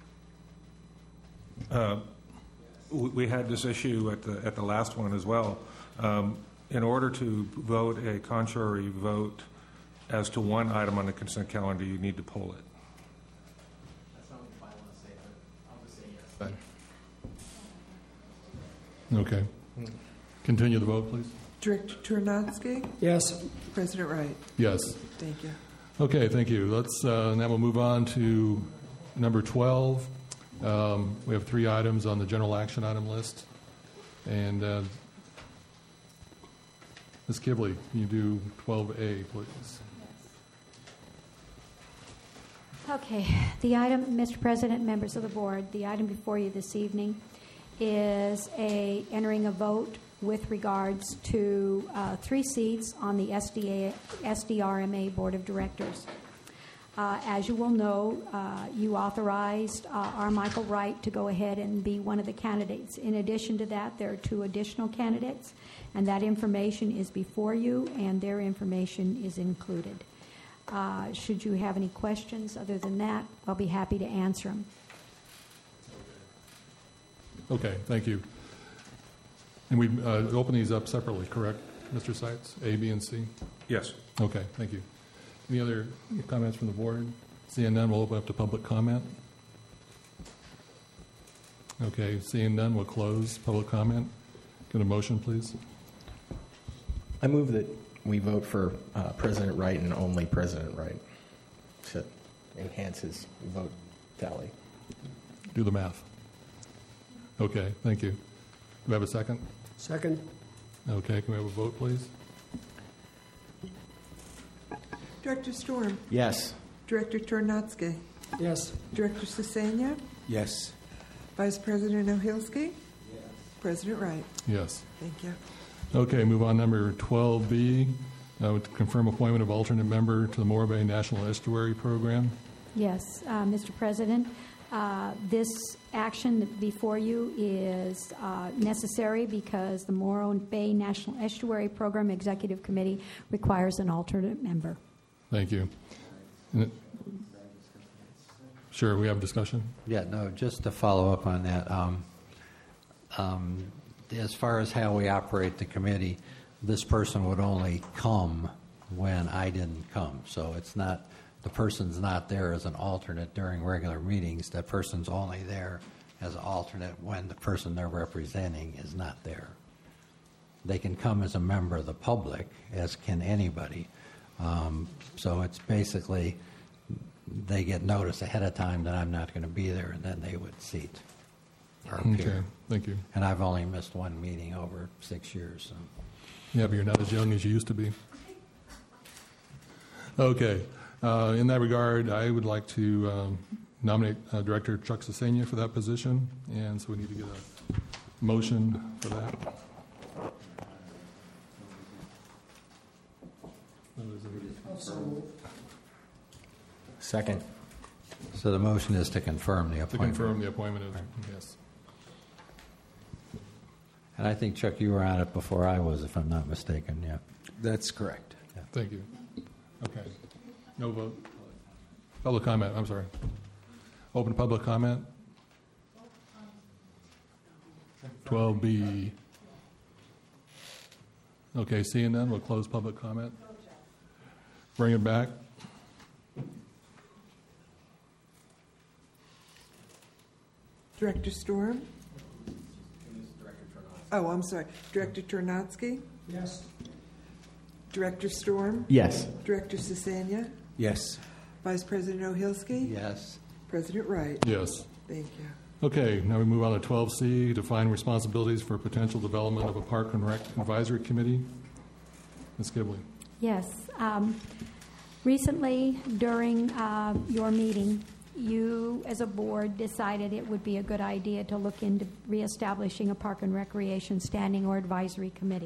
goes. We had this issue at the last one as well. In order to vote a contrary vote as to one item on the consent calendar, you need to pull it. That's not what I want to say, but I'll just say yes. Okay. Continue the vote, please. Director Turnotsky? Yes. President Wright? Yes. Thank you. Okay, thank you. Let's now we'll move on to number 12. We have 3 items on the general action item list. And Ms. Kivley, can you do 12A, please? Okay. The item, Mr. President, members of the board, the item before you this evening is entering a vote with regards to 3 seats on the SDRMA Board of Directors. As you will know, you authorized R. Michael Wright to go ahead and be one of the candidates. In addition to that, there are 2 additional candidates, and that information is before you, and their information is included. Should you have any questions other than that, I'll be happy to answer them. Okay, thank you. And we open these up separately, correct, Mr. Seitz? A, B, and C? Yes. Okay, thank you. Any other comments from the board? Seeing none, we'll open up to public comment. Okay, seeing none, we'll close public comment. Get a motion, please. I move that we vote for President Wright and only President Wright to enhance his vote tally. Do the math. Okay, thank you. Do we have a second? Second. Okay, can we have a vote, please? Director Storm? Yes. Director Turnotsky? Yes. Director Sesania? Yes. Vice President Ohilsky? Yes. President Wright? Yes. Thank you. Okay, move on number 12B, to confirm appointment of alternate member to the Morro Bay National Estuary Program. Yes, Mr. President. This action before you is necessary because the Morro Bay National Estuary Program Executive Committee requires an alternate member. Thank you. Sure, we have discussion? Yeah, no, just to follow up on that. As far as how we operate the committee, this person would only come when I didn't come. So it's not, the person's not there as an alternate during regular meetings. That person's only there as an alternate when the person they're representing is not there. They can come as a member of the public, as can anybody. So it's basically, they get notice ahead of time that I'm not going to be there, and then they would seat or appear. Okay, thank you. And I've only missed one meeting over 6 years. So. Yeah, but you're not as young as you used to be. Okay. In that regard, I would like to nominate Director Chuck Cesenia for that position, and so we need to get a motion for that. Second. So the motion is to confirm the appointment. To confirm the appointment of, yes. And I think, Chuck, you were on it before I was, if I'm not mistaken, yeah. That's correct. Yeah. Thank you. Okay. No vote. Public comment, I'm sorry. Open public comment. 12B. Okay, seeing none, we'll close public comment. Bring it back. Director Storm? Oh, I'm sorry. Director Tornatsky? Yes. Director Storm? Yes. Director Cesenia? Yes. Vice President Ohilsky? Yes. President Wright? Yes. Thank you. Okay, now we move on to 12C, define responsibilities for potential development of a Park and Rec Advisory Committee. Ms. Gibley. Yes. Recently, during your meeting, you, as a board, decided it would be a good idea to look into reestablishing a Park and Recreation Standing or Advisory Committee.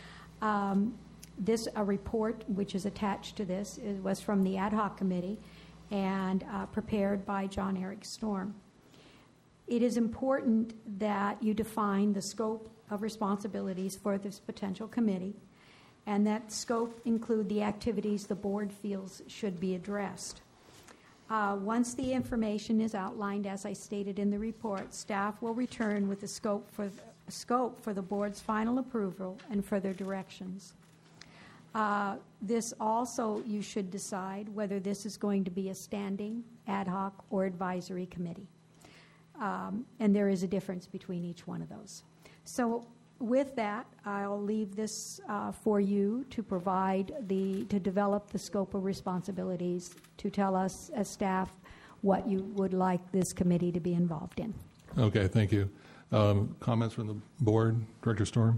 A report, which is attached to this, was from the Ad Hoc Committee and prepared by John Eric Storm. It is important that you define the scope of responsibilities for this potential committee, and that scope include the activities the board feels should be addressed. Once the information is outlined, as I stated in the report, staff will return with the scope for the board's final approval and further directions. This also, you should decide whether this is going to be a standing, ad hoc, or advisory committee. And there is a difference between each one of those. So with that, I'll leave this for you to to develop the scope of responsibilities, to tell us as staff what you would like this committee to be involved in. Okay, thank you. Comments from the board? Director Storm?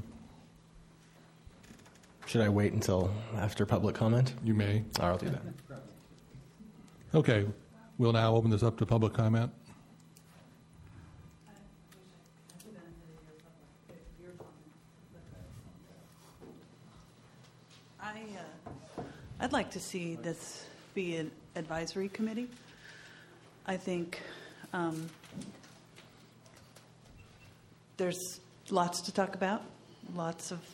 Should I wait until after public comment? You may. I'll do that. Okay, we'll now open this up to public comment. I'd like to see this be an advisory committee. I think there's lots to talk about, lots of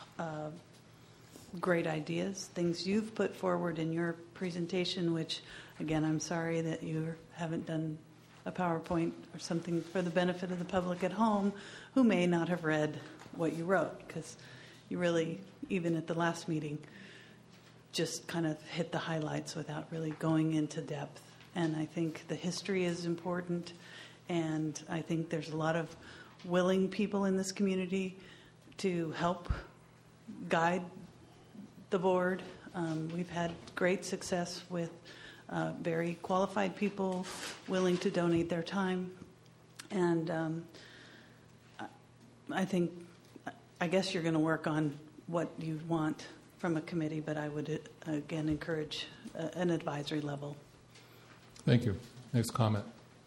great ideas, things you've put forward in your presentation, which, again, I'm sorry that you haven't done a PowerPoint or something for the benefit of the public at home who may not have read what you wrote, because you really, even at the last meeting, just kind of hit the highlights without really going into depth. And I think the history is important, and I think there's a lot of willing people in this community to help guide the board. We've had great success with very qualified people willing to donate their time. And I guess you're going to work on what you want from a committee, but I would, again, encourage an advisory level. Thank you. Next comment.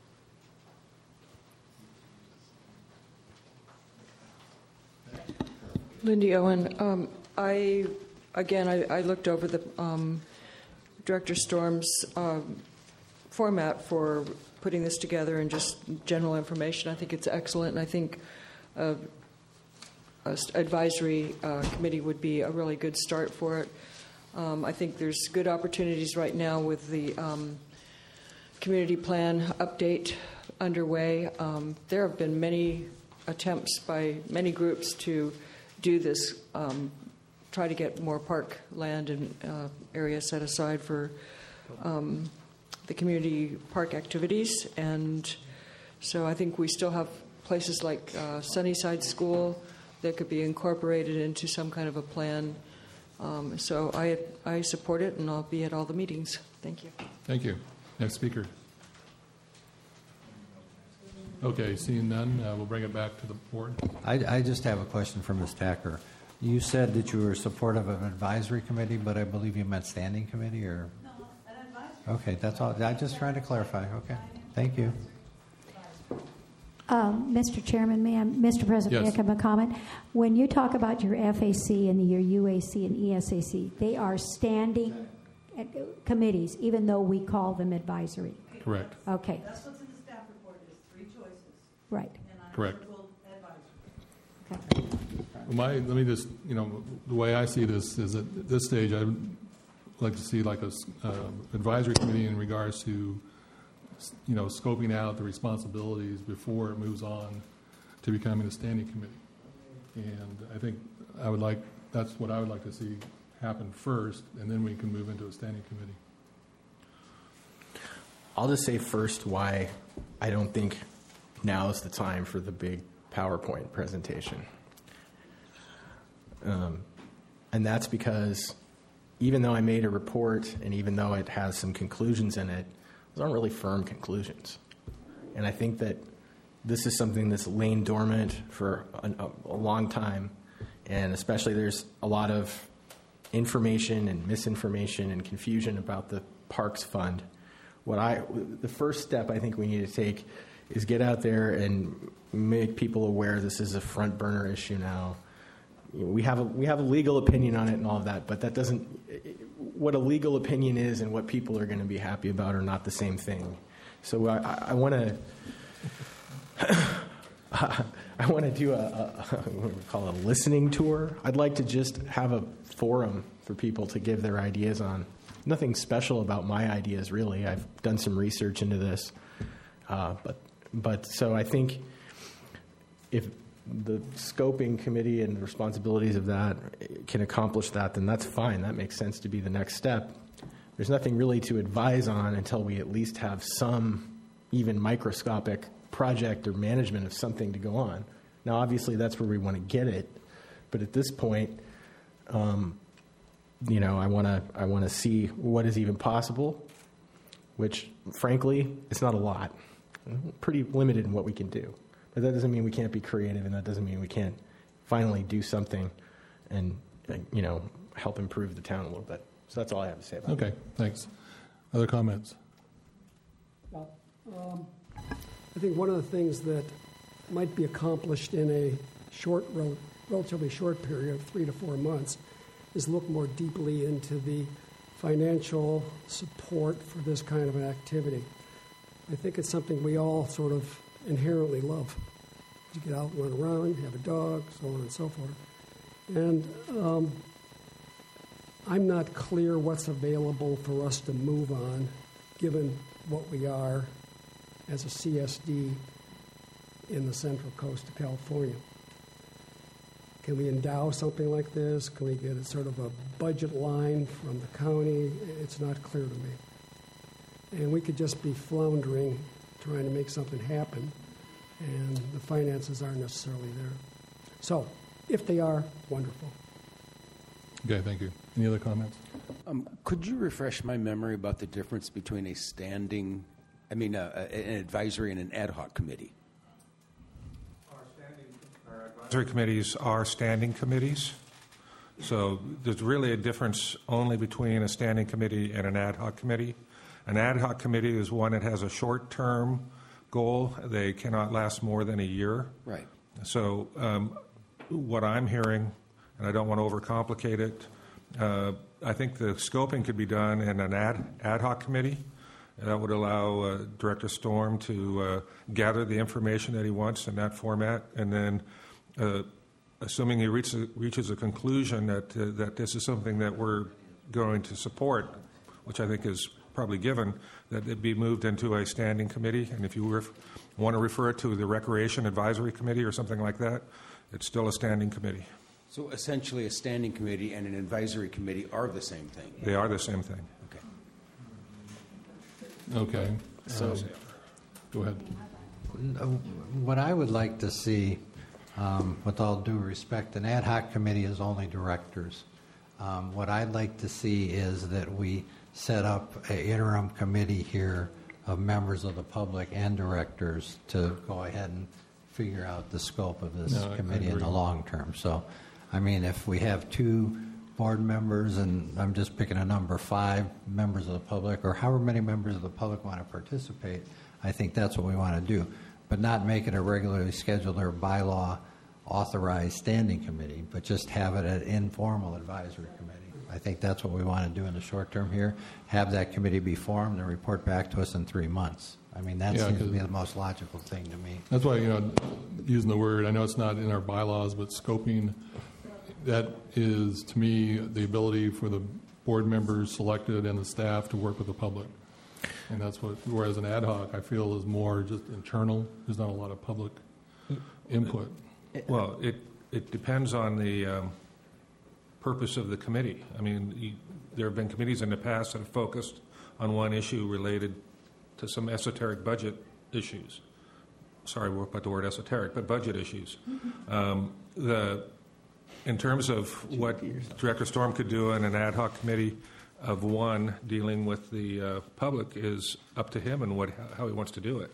Lindy Owen. I looked over the Director Storm's format for putting this together and just general information. I think it's excellent, and I think an advisory committee would be a really good start for it. I think there's good opportunities right now with the community plan update underway. There have been many attempts by many groups to do this, try to get more park land and area set aside for the community park activities. And so I think we still have places like Sunnyside School that could be incorporated into some kind of a plan. So I support it, and I'll be at all the meetings. Thank you. Thank you. Next speaker. Okay, seeing none, we'll bring it back to the board. I just have a question for Ms. Tacker. You said that you were supportive of an advisory committee, but I believe you meant standing committee, or? No, an advisory. Okay, that's all. I'm just trying to clarify. Okay, thank you. Mr. Chairman, Mr. President, yes. May I have a comment? When you talk about your FAC and your UAC and ESAC, they are standing committees, even though we call them advisory. Correct. Okay. That's what's in the staff report is 3 choices. Right. And I'm Correct. advisory. Okay. Let me just, the way I see this is at this stage, I would like to see like a advisory committee in regards to, scoping out the responsibilities before it moves on to becoming a standing committee. And I think that's what I would like to see happen first, and then we can move into a standing committee. I'll just say first why I don't think now is the time for the big PowerPoint presentation. And that's because even though I made a report and even though it has some conclusions in it, those aren't really firm conclusions. And I think that this is something that's lain dormant for a long time, and especially there's a lot of information and misinformation and confusion about the Parks Fund. The first step I think we need to take is get out there and make people aware this is a front burner issue now. We have a legal opinion on it and all of that, but that doesn't. What a legal opinion is and what people are going to be happy about are not the same thing. So I want to. I want to do what we call a listening tour. I'd like to just have a forum for people to give their ideas on. Nothing special about my ideas, really. I've done some research into this, but so I think if the scoping committee and the responsibilities of that can accomplish that, then that's fine. That makes sense to be the next step. There's nothing really to advise on until we at least have some even microscopic project or management of something to go on. Now, obviously, that's where we want to get it, but at this point, I want to see what is even possible, which, frankly, it's not a lot. Pretty limited in what we can do. But that doesn't mean we can't be creative, and that doesn't mean we can't finally do something and, help improve the town a little bit. So that's all I have to say about it. Okay, thanks. Other comments? Well, I think one of the things that might be accomplished in a relatively short period of 3 to 4 months is look more deeply into the financial support for this kind of an activity. I think it's something we all sort of inherently love. You get out and run around, have a dog, so on and so forth. And I'm not clear what's available for us to move on, given what we are as a CSD in the Central Coast of California. Can we endow something like this? Can we get a sort of a budget line from the county? It's not clear to me. And we could just be floundering, trying to make something happen, and the finances aren't necessarily there. So, if they are, wonderful. Okay, thank you. Any other comments? Could you refresh my memory about the difference between an advisory and an ad hoc committee? Our advisory committees are standing committees. So there's really a difference only between a standing committee and an ad hoc committee. An ad hoc committee is one that has a short-term goal. They cannot last more than a year. Right. So what I'm hearing, and I don't want to overcomplicate it, I think the scoping could be done in an ad hoc committee, And that would allow Director Storm to gather the information that he wants in that format, and then, assuming he reaches a conclusion that this is something that we're going to support, which I think is probably given, that it be moved into a standing committee. And if you want to refer it to the Recreation Advisory Committee or something like that, it's still a standing committee. So essentially, a standing committee and an advisory committee are the same thing. They are the same thing. Okay. So, go ahead. What I would like to see, with all due respect, an ad hoc committee is only directors. What I'd like to see is that we set up an interim committee here of members of the public and directors to go ahead and figure out the scope of this committee in the long term. So, I mean, if we have 2 board members, and I'm just picking a number, 5 members of the public, or however many members of the public want to participate, I think that's what we want to do. But not make it a regularly scheduled or bylaw authorized standing committee, but just have it an informal advisory committee. I think that's what we want to do in the short term here. Have that committee be formed and report back to us in 3 months. I mean, that seems to be the most logical thing to me. That's why, using the word, I know it's not in our bylaws, but scoping, that is, to me, the ability for the board members selected and the staff to work with the public. And that's what, whereas an ad hoc, I feel, is more just internal. There's not a lot of public input. Well, it depends on the purpose of the committee. I mean, there have been committees in the past that have focused on one issue related to some esoteric budget issues. Sorry about the word esoteric, but budget issues. In terms of what Director Storm could do in an ad hoc committee of one dealing with the public is up to him and how he wants to do it.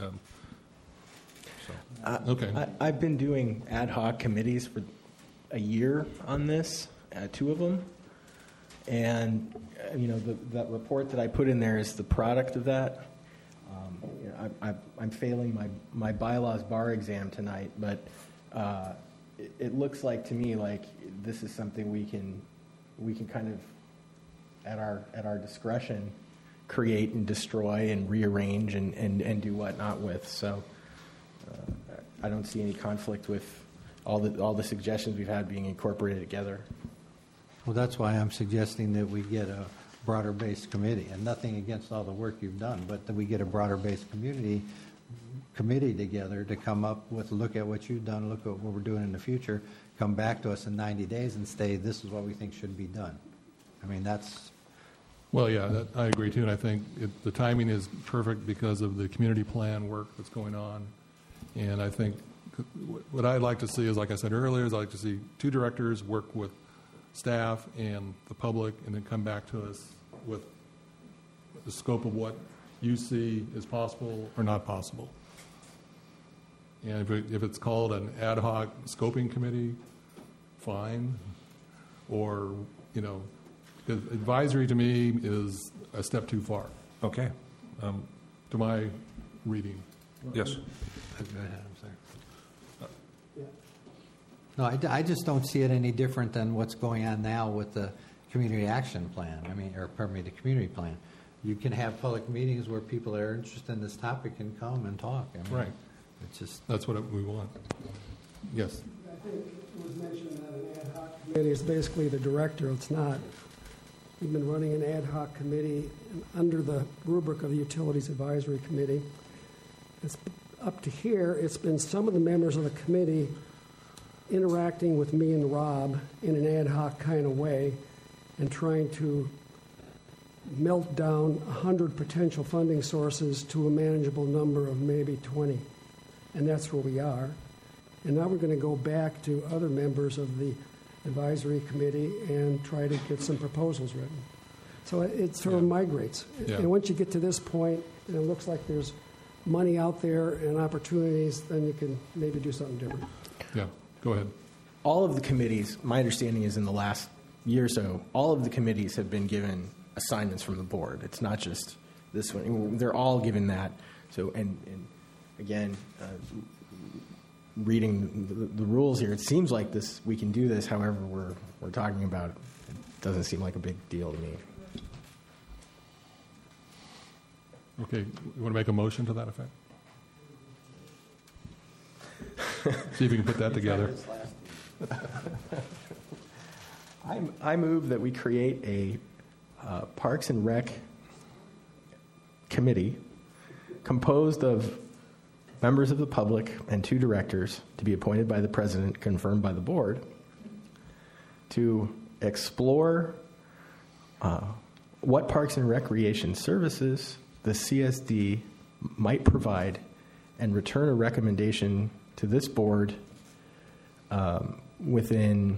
Okay. I've been doing ad hoc committees for a year on this, 2 of them, and that report that I put in there is the product of that. I'm failing my bylaws bar exam tonight, but it looks like to me like this is something we can kind of at our discretion create and destroy and rearrange and do whatnot with. So I don't see any conflict with all the suggestions we've had being incorporated together. Well, that's why I'm suggesting that we get a broader-based committee, and nothing against all the work you've done, but that we get a broader-based committee together to come up with, look at what you've done, look at what we're doing in the future, come back to us in 90 days and say, this is what we think should be done. I mean, that's... Well, yeah, I agree, too, and I think the timing is perfect because of the community plan work that's going on. And I think what I'd like to see is, like I said earlier, is I'd like to see 2 directors work with staff and the public and then come back to us with the scope of what you see is possible or not possible. And if it's called an ad hoc scoping committee, fine. Or, because advisory to me is a step too far. Okay. To my reading. Yes. Go ahead, I'm sorry. No, I just don't see it any different than what's going on now with the community action plan. The community plan. You can have public meetings where people that are interested in this topic can come and talk. Right. It's just that's what we want. Yes. I think it was mentioned that an ad hoc committee is basically the director. It's not. We've been running an ad hoc committee under the rubric of the Utilities Advisory Committee. It's up to here. It's been some of the members of the committee interacting with me and Rob in an ad hoc kind of way and trying to melt down 100 potential funding sources to a manageable number of maybe 20. And that's where we are. And now we're going to go back to other members of the advisory committee and try to get some proposals written. So it sort of migrates. Yeah. And once you get to this point, and it looks like there's money out there and opportunities, then you can maybe do something different. Yeah. Go ahead. All of the committees, my understanding is in the last year or so, all of the committees have been given assignments from the board. It's not just this one. They're all given that. So, and again, reading the rules here, it seems like we can do this. However, we're talking about it doesn't seem like a big deal to me. Okay, you want to make a motion to that effect? See if we can put that together. I move that we create a Parks and Rec committee composed of members of the public and 2 directors to be appointed by the president, confirmed by the board, to explore what Parks and Recreation services the CSD might provide and return a recommendation to this board within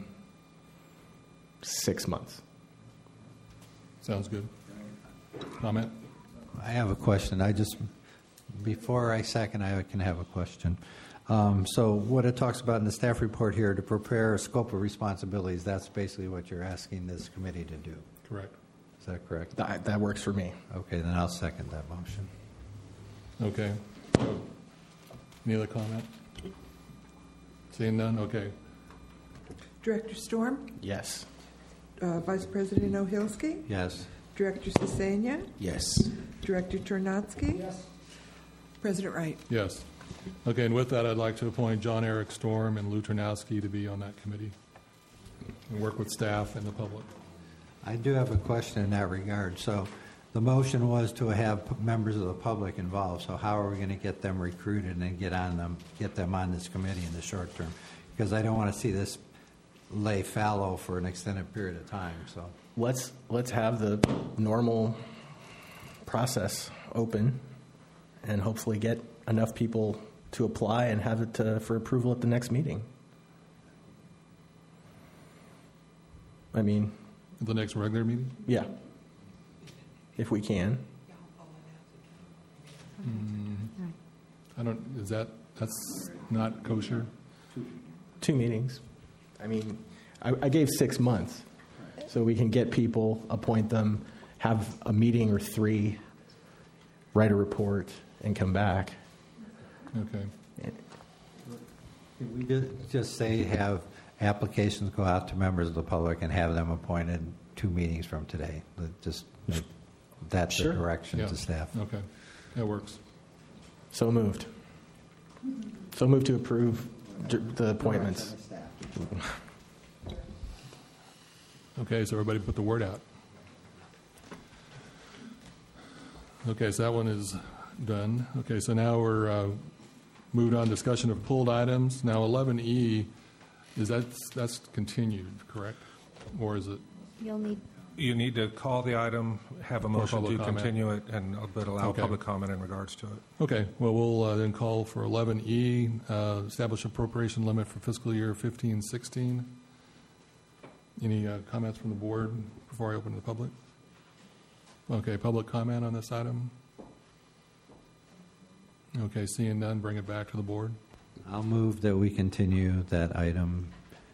6 months. Sounds good. Comment? I have a question. Before I second, I can have a question. So what it talks about in the staff report here, to prepare a scope of responsibilities, that's basically what you're asking this committee to do. Correct. Is that correct? That works for me. Okay, then I'll second that motion. Okay. Any other comment? Seeing none? Okay. Director Storm? Yes. Vice President Ohilsky? Yes. Director Sisania? Yes. Director Tornatsky? Yes. President Wright? Yes. Okay, and with that, I'd like to appoint John Eric Storm and Lou Ternowski to be on that committee and work with staff and the public. I do have a question in that regard. So the motion was to have members of the public involved. So how are we going to get them recruited and get them on this committee in the short term? Because I don't want to see this lay fallow for an extended period of time. So let's have the normal process open and hopefully get enough people to apply and have it for approval at the next meeting. I mean, the next regular meeting? Yeah, if we can. That's not kosher? 2 meetings. I mean, I gave 6 months so we can get people, appoint them, have a meeting or 3, write a report, and come back. Okay. Can we just say have applications go out to members of the public and have them appointed 2 meetings from today? That's Sure. the direction to staff. Okay, that works. So moved. So moved to approve the appointments. Okay, so everybody put the word out. Okay, so that one is done. Okay, so now we're moved on to discussion of pulled items. Now 11E, that's continued, correct? Or is it? You need to call the item, have a motion to comment. continue it, and but allow Okay. public comment in regards to it. Okay, well, we'll then call for 11E, establish appropriation limit for fiscal year 15-16. Any comments from the board before I open to the public? Okay, public comment on this item? Okay, seeing none, bring it back to the board. I'll move that we continue that item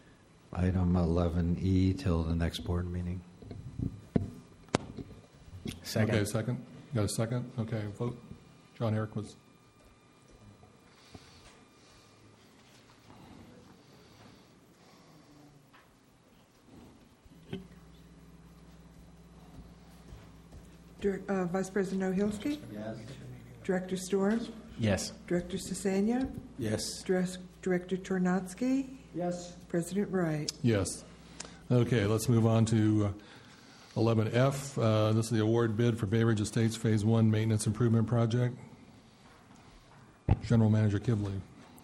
11E till the next board meeting. Second. Okay, second. Got a second? Okay, vote. John Eric was. Vice President Ohilsky? Yes. Director Storm? Yes. Director Sisania? Yes. Director Tornatsky? Yes. President Wright? Yes. Okay, let's move on to 11F. This is the award bid for Bay Ridge Estates Phase 1 Maintenance Improvement Project. General Manager Kivley.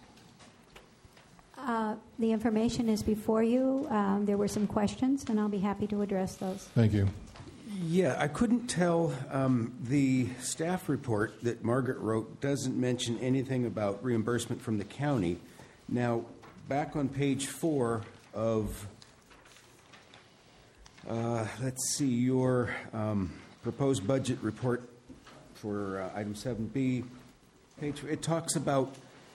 The information is before you. There were some questions, and I'll be happy to address those. Thank you. Yeah, I couldn't tell. The staff report that Margaret wrote doesn't mention anything about reimbursement from the county. Now, back on page 4 of, let's see, your proposed budget report for item 7B, it talks about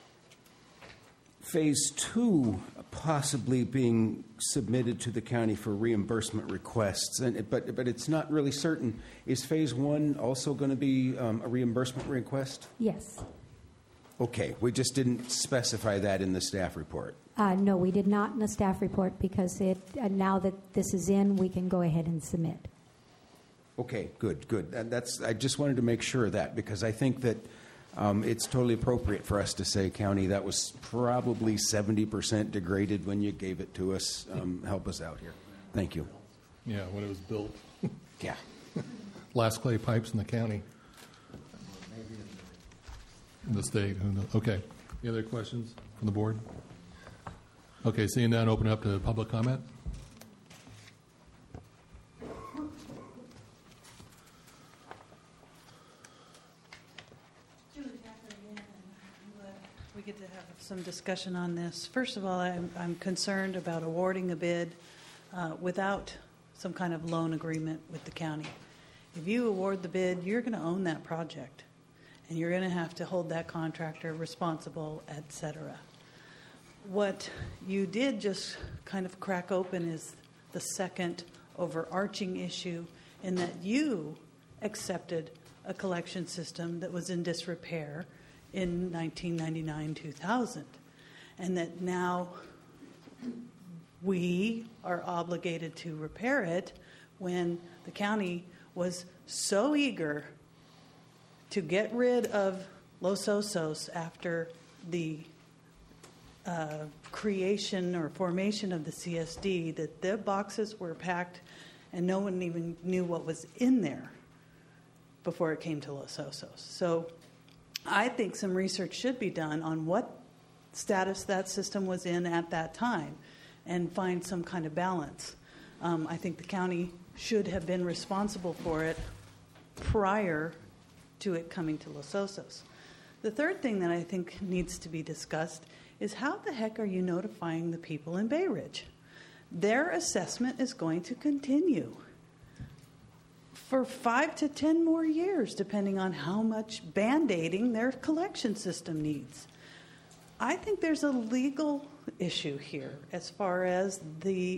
Phase 2 possibly being submitted to the county for reimbursement requests, but it's not really certain. Is Phase 1 also going to be a reimbursement request? Yes. Okay, we just didn't specify that in the staff report. No, we did not in the staff report because now that this is in, we can go ahead and submit. Okay, good. I just wanted to make sure of that, because I think that it's totally appropriate for us to say, County, that was probably 70% degraded when you gave it to us. Help us out here. Thank you. Yeah, when it was built. Yeah. Last clay pipes in the county. In the state. Who knows? Okay. Any other questions from the board? Okay, seeing none, open up to public comment. We get to have some discussion on this. First of all, I'm concerned about awarding a bid without some kind of loan agreement with the county. If you award the bid, you're going to own that project, and you're going to have to hold that contractor responsible, et cetera. What you did just kind of crack open is the second overarching issue, in that you accepted a collection system that was in disrepair in 1999-2000, and that now we are obligated to repair it when the county was so eager to get rid of Los Osos after the creation or formation of the CSD, that the boxes were packed and no one even knew what was in there before it came to Los Osos. So I think some research should be done on what status that system was in at that time and find some kind of balance. I think the county should have been responsible for it prior to it coming to Los Osos. The third thing that I think needs to be discussed is, how the heck are you notifying the people in Bay Ridge? Their assessment is going to continue for 5 to 10 more years, depending on how much band-aiding their collection system needs. I think there's a legal issue here as far as the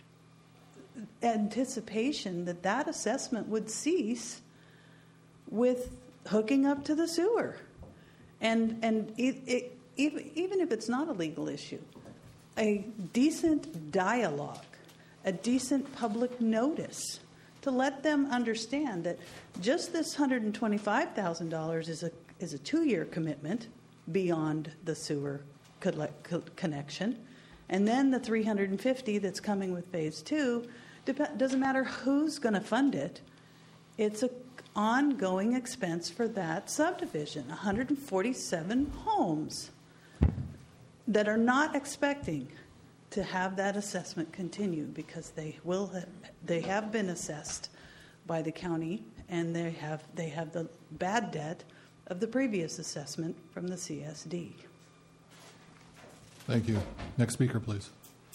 anticipation that that assessment would cease with hooking up to the sewer. And even if it's not a legal issue, a decent dialogue, a decent public notice to let them understand that just this $125,000 is a 2-year commitment beyond the sewer connection, and then the $350 that's coming with phase 2 doesn't matter who's going to fund it. It's an ongoing expense for that subdivision. 147 homes that are not expecting to have that assessment continue, because they have been assessed by the county, and they have the bad debt of the previous assessment from the CSD. Thank you. Next speaker, please.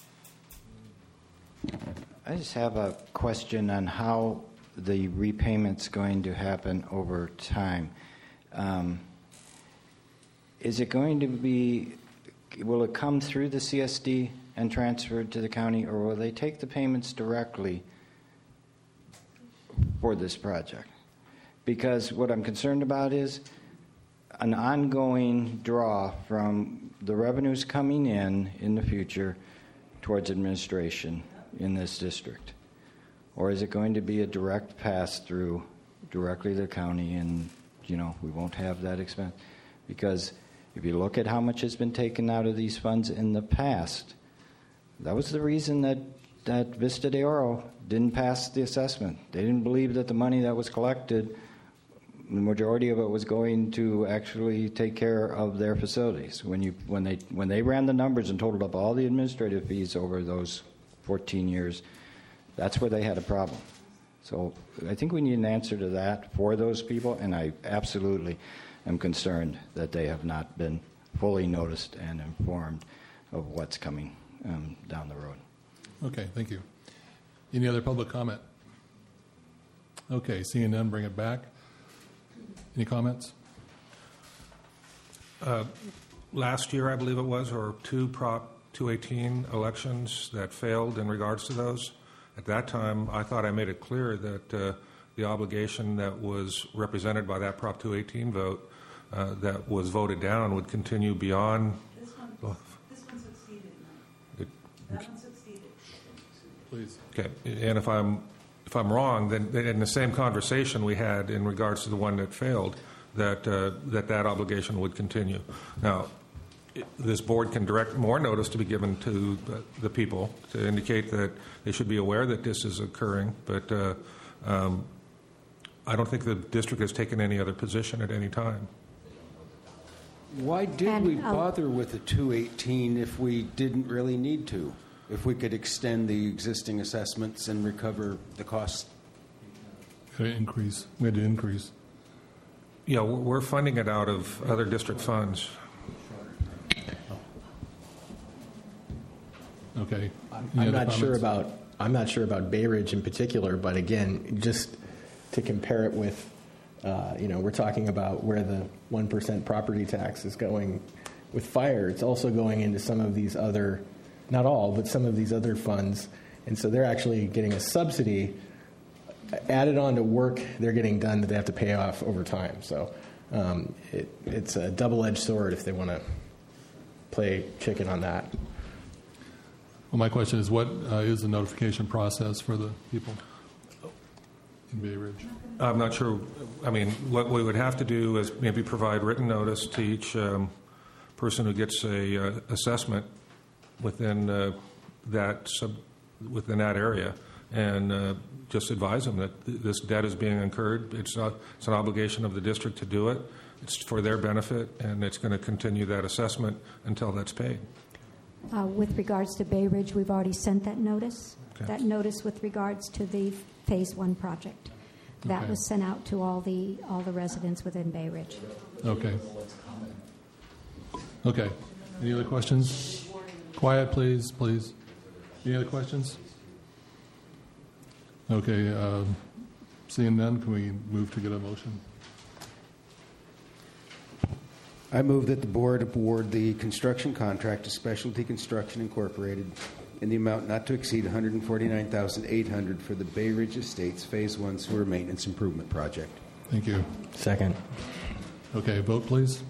I just have a question on how the repayment's going to happen over time. Is it going to be, will it come through the CSD and transferred to the county, or will they take the payments directly for this project? Because what I'm concerned about is an ongoing draw from the revenues coming in the future towards administration in this district. Or is it going to be a direct pass-through directly to the county, and, we won't have that expense? Because if you look at how much has been taken out of these funds in the past, that was the reason that Vista de Oro didn't pass the assessment. They didn't believe that the money that was collected, the majority of it was going to actually take care of their facilities. When they ran the numbers and totaled up all the administrative fees over those 14 years, that's where they had a problem. So I think we need an answer to that for those people, and I absolutely am concerned that they have not been fully noticed and informed of what's coming down the road. Okay, thank you. Any other public comment? Okay, seeing none, bring it back. Any comments? Last year, I believe it was, or 2 Prop 218 elections that failed in regards to those. At that time, I thought I made it clear that the obligation that was represented by that Prop 218 vote that was voted down would continue beyond. This one succeeded. That one succeeded. Please. Okay, and if if I'm wrong, then in the same conversation we had in regards to the one that failed, that obligation would continue. Now, this board can direct more notice to be given to the people to indicate that they should be aware that this is occurring, but I don't think the district has taken any other position at any time. Why did we bother with the 218 if we didn't really need to? If we could extend the existing assessments and recover the costs? We had to increase. Yeah, we're funding it out of other district funds. Okay. I'm not sure about Bay Ridge in particular, but again, just to compare it with, we're talking about where the 1% property tax is going with fire. It's also going into some of these other, not all, but some of these other funds, and so they're actually getting a subsidy added on to work they're getting done that they have to pay off over time. So it's a double-edged sword if they want to play chicken on that. Well, my question is, what is the notification process for the people in Bay Ridge? I'm not sure. I mean, what we would have to do is maybe provide written notice to each person who gets a assessment within that area, and just advise them that this debt is being incurred. It's an obligation of the district to do it. It's for their benefit, and it's going to continue that assessment until that's paid. With regards to Bay Ridge, we've already sent that notice. Okay. That notice with regards to the Phase 1 project. That was sent out to all the residents within Bay Ridge. Okay. Okay. Any other questions? Quiet, please. Any other questions? Okay. Seeing none, can we move to get a motion? I move that the board award the construction contract to Specialty Construction Incorporated in the amount not to exceed $149,800 for the Bay Ridge Estates Phase 1 Sewer Maintenance Improvement Project. Thank you. Second. Okay, vote please.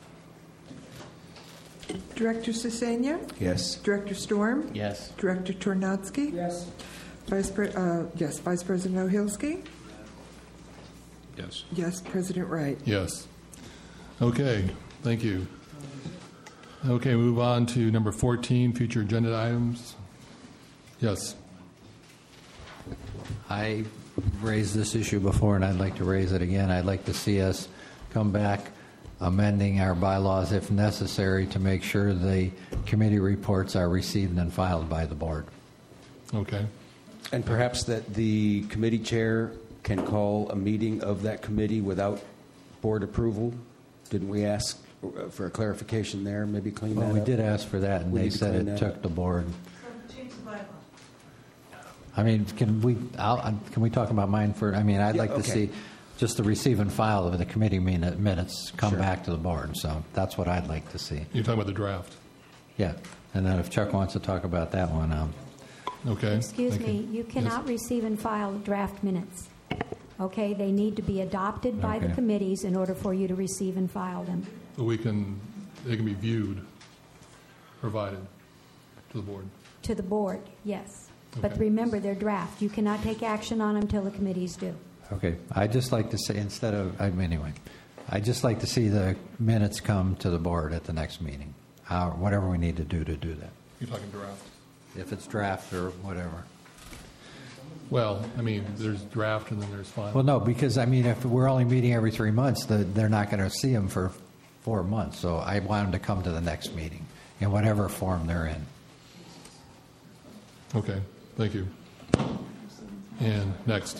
Director Sesenia? Yes. Director Storm? Yes. Director Tornadsky? Yes. Vice President Ohilsky? Yes. Yes, President Wright. Yes. Okay, thank you. Okay, move on to number 14, future agenda items. Yes. I raised this issue before, and I'd like to raise it again. I'd like to see us come back amending our bylaws if necessary to make sure the committee reports are received and filed by the board. Okay. And perhaps that the committee chair can call a meeting of that committee without board approval. Didn't we ask for a clarification there? Maybe clean that up? We did ask for that, and they said it took the board. I mean, can we talk about mine first? I mean, I'd like to see just the receive and file of the committee minutes come back to the board. So that's what I'd like to see. You're talking about the draft? Yeah. And then if Chuck wants to talk about that one. Okay. Excuse me, you cannot receive and file draft minutes. Okay, they need to be adopted by the committees in order for you to receive and file them. But they can be viewed, provided to the board. To the board, yes. Okay. But remember, they're draft. You cannot take action on them until the committees do. Okay. I'd just like to say, I'd just like to see the minutes come to the board at the next meeting. Whatever we need to do that. You're talking draft? If it's draft or whatever. Well, I mean, there's draft and then there's final. Well, no, because, I mean, if we're only meeting every 3 months, they're not going to see them for 4 months. So I want them to come to the next meeting in whatever form they're in. Okay. Thank you. And next.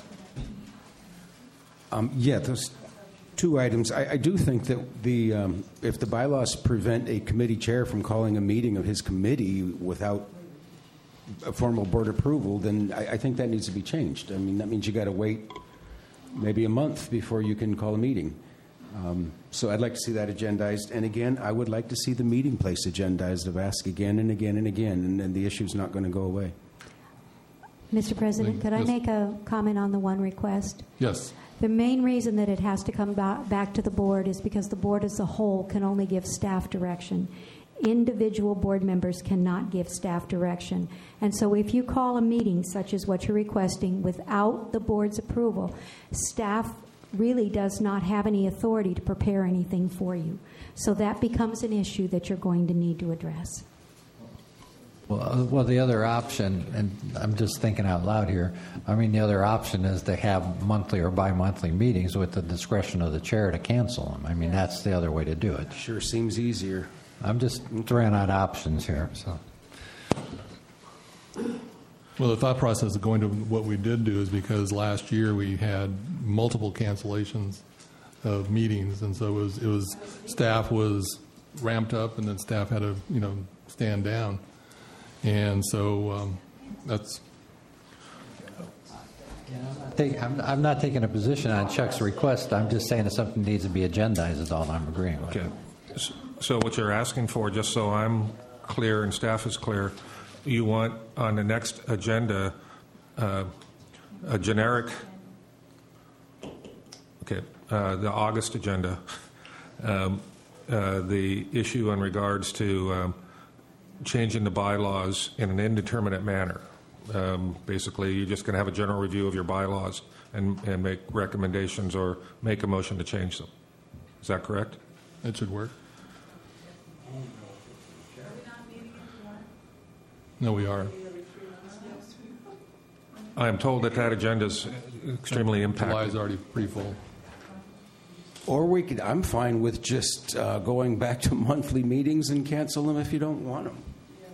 Those two items. I do think that if the bylaws prevent a committee chair from calling a meeting of his committee without a formal board approval, then I think that needs to be changed. I mean, that means you got to wait maybe a month before you can call a meeting. So I'd like to see that agendized. And again, I would like to see the meeting place agendized. I've asked again and again and again, and then the issue's not going to go away. Mr. President, could I make a comment on the one request? Yes. The main reason that it has to come back to the board is because the board as a whole can only give staff direction. individual board members cannot give staff direction. And so if you call a meeting such as what you're requesting without the board's approval, staff really does not have any authority to prepare anything for you. So that becomes an issue that you're going to need to address. Well, the other option, and I'm just thinking out loud here, I mean, the other option is to have monthly or bi-monthly meetings with the discretion of the chair to cancel them. I mean, that's the other way to do it. Sure seems easier. I'm just throwing out options here. So, well, the thought process of going to what we did do is because last year we had multiple cancellations of meetings, and so it was staff was ramped up, and then staff had to stand down. And so that's. I'm not taking a position on Chuck's request. I'm just saying that something needs to be agendized is all I'm agreeing with. Okay. So what you're asking for, just so I'm clear and staff is clear, you want on the next agenda a generic, the August agenda, the issue in regards to changing the bylaws in an indeterminate manner. Basically, you're just going to have a general review of your bylaws and make recommendations or make a motion to change them. Is that correct? That should work. No, we are. I am told that agenda is extremely impacted. July is already pretty full. Or I'm fine with just going back to monthly meetings and cancel them if you don't want them.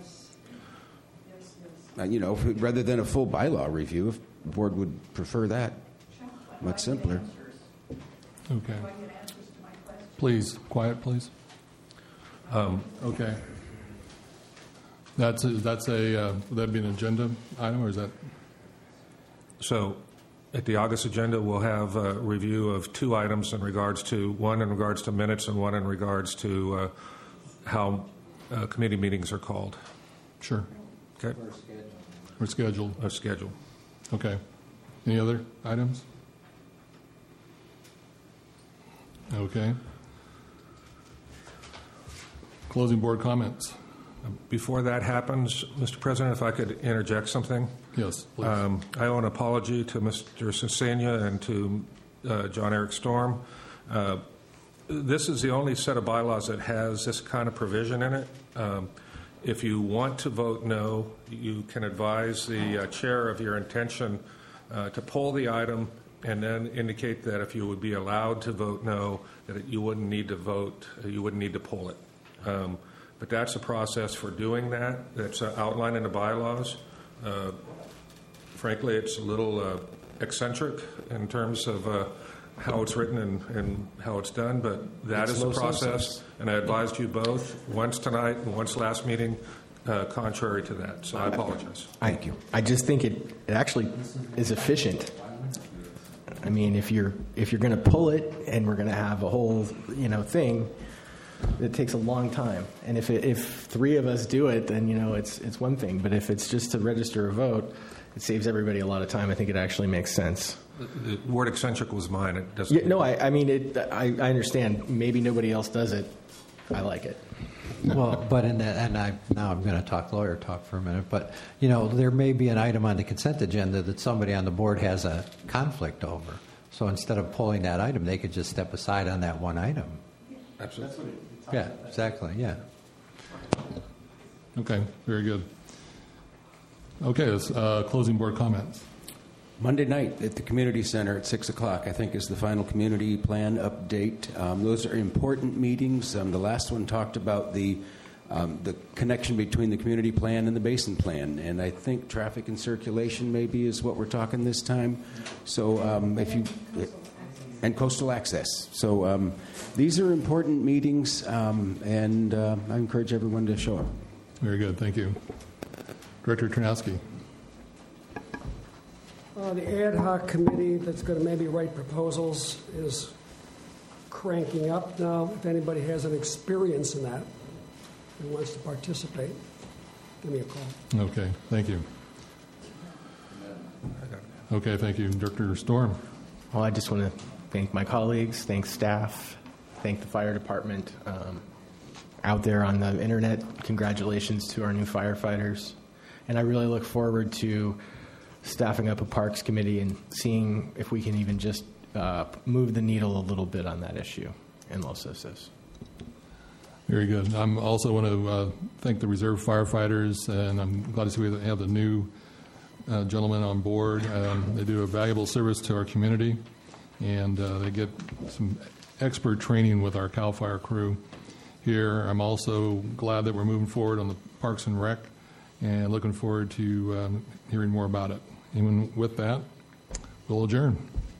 Rather than a full bylaw review, if the board would prefer that. Much simpler. Okay. Please, quiet, please. Okay. Would that be an agenda item, or is that? So, at the August agenda, we'll have a review of two items in regards to minutes and one in regards to how committee meetings are called. Sure. Okay. Or scheduled. Or scheduled. Okay. Any other items? Okay. Closing board comments. Before that happens, Mr. President, if I could interject something. Yes, please. I owe an apology to Mr. Cesenia and to John Eric Storm. This is the only set of bylaws that has this kind of provision in it. If you want to vote no, you can advise the chair of your intention to pull the item and then indicate that if you would be allowed to vote no, that you wouldn't need to vote, you wouldn't need to pull it. But that's a process for doing that. That's outlined in the bylaws. Frankly, it's a little eccentric in terms of how it's written and how it's done, but that is the process. And I advised you both, once tonight and once last meeting, contrary to that. So I apologize. Thank you. I just think it actually is efficient. I mean, if you're going to pull it and we're going to have a whole thing, it takes a long time. And if three of us do it, then it's one thing. But if it's just to register a vote, it saves everybody a lot of time. I think it actually makes sense. The word eccentric was mine. It doesn't. Yeah, no, I mean, I understand. Maybe nobody else does it. I like it. Well, but now I'm going to talk lawyer talk for a minute. But there may be an item on the consent agenda that somebody on the board has a conflict over. So instead of pulling that item, they could just step aside on that one item. Absolutely. Yeah, exactly. Yeah. Okay, very good. Okay, let's closing board comments. Monday night at the community center at 6 o'clock, I think, is the final community plan update. Those are important meetings. The last one talked about the connection between the community plan and the basin plan, and I think traffic and circulation maybe is what we're talking this time. So and coastal access. So these are important meetings, and I encourage everyone to show up. Very good. Thank you. Director Ternowski. The ad hoc committee that's going to maybe write proposals is cranking up now. If anybody has an experience in that and wants to participate, give me a call. Okay. Thank you. Okay. Thank you. Director Storm. Well, I just want to thank my colleagues, thank staff, thank the fire department. out there on the internet. Congratulations to our new firefighters. And I really look forward to staffing up a Parks Committee and seeing if we can even just move the needle a little bit on that issue in Los Osos. Very good. I also want to thank the reserve firefighters, and I'm glad to see we have the new gentlemen on board. They do a valuable service to our community, and they get some expert training with our CAL FIRE crew here. I'm also glad that we're moving forward on the Parks and Rec, and looking forward to hearing more about it. And with that, we'll adjourn.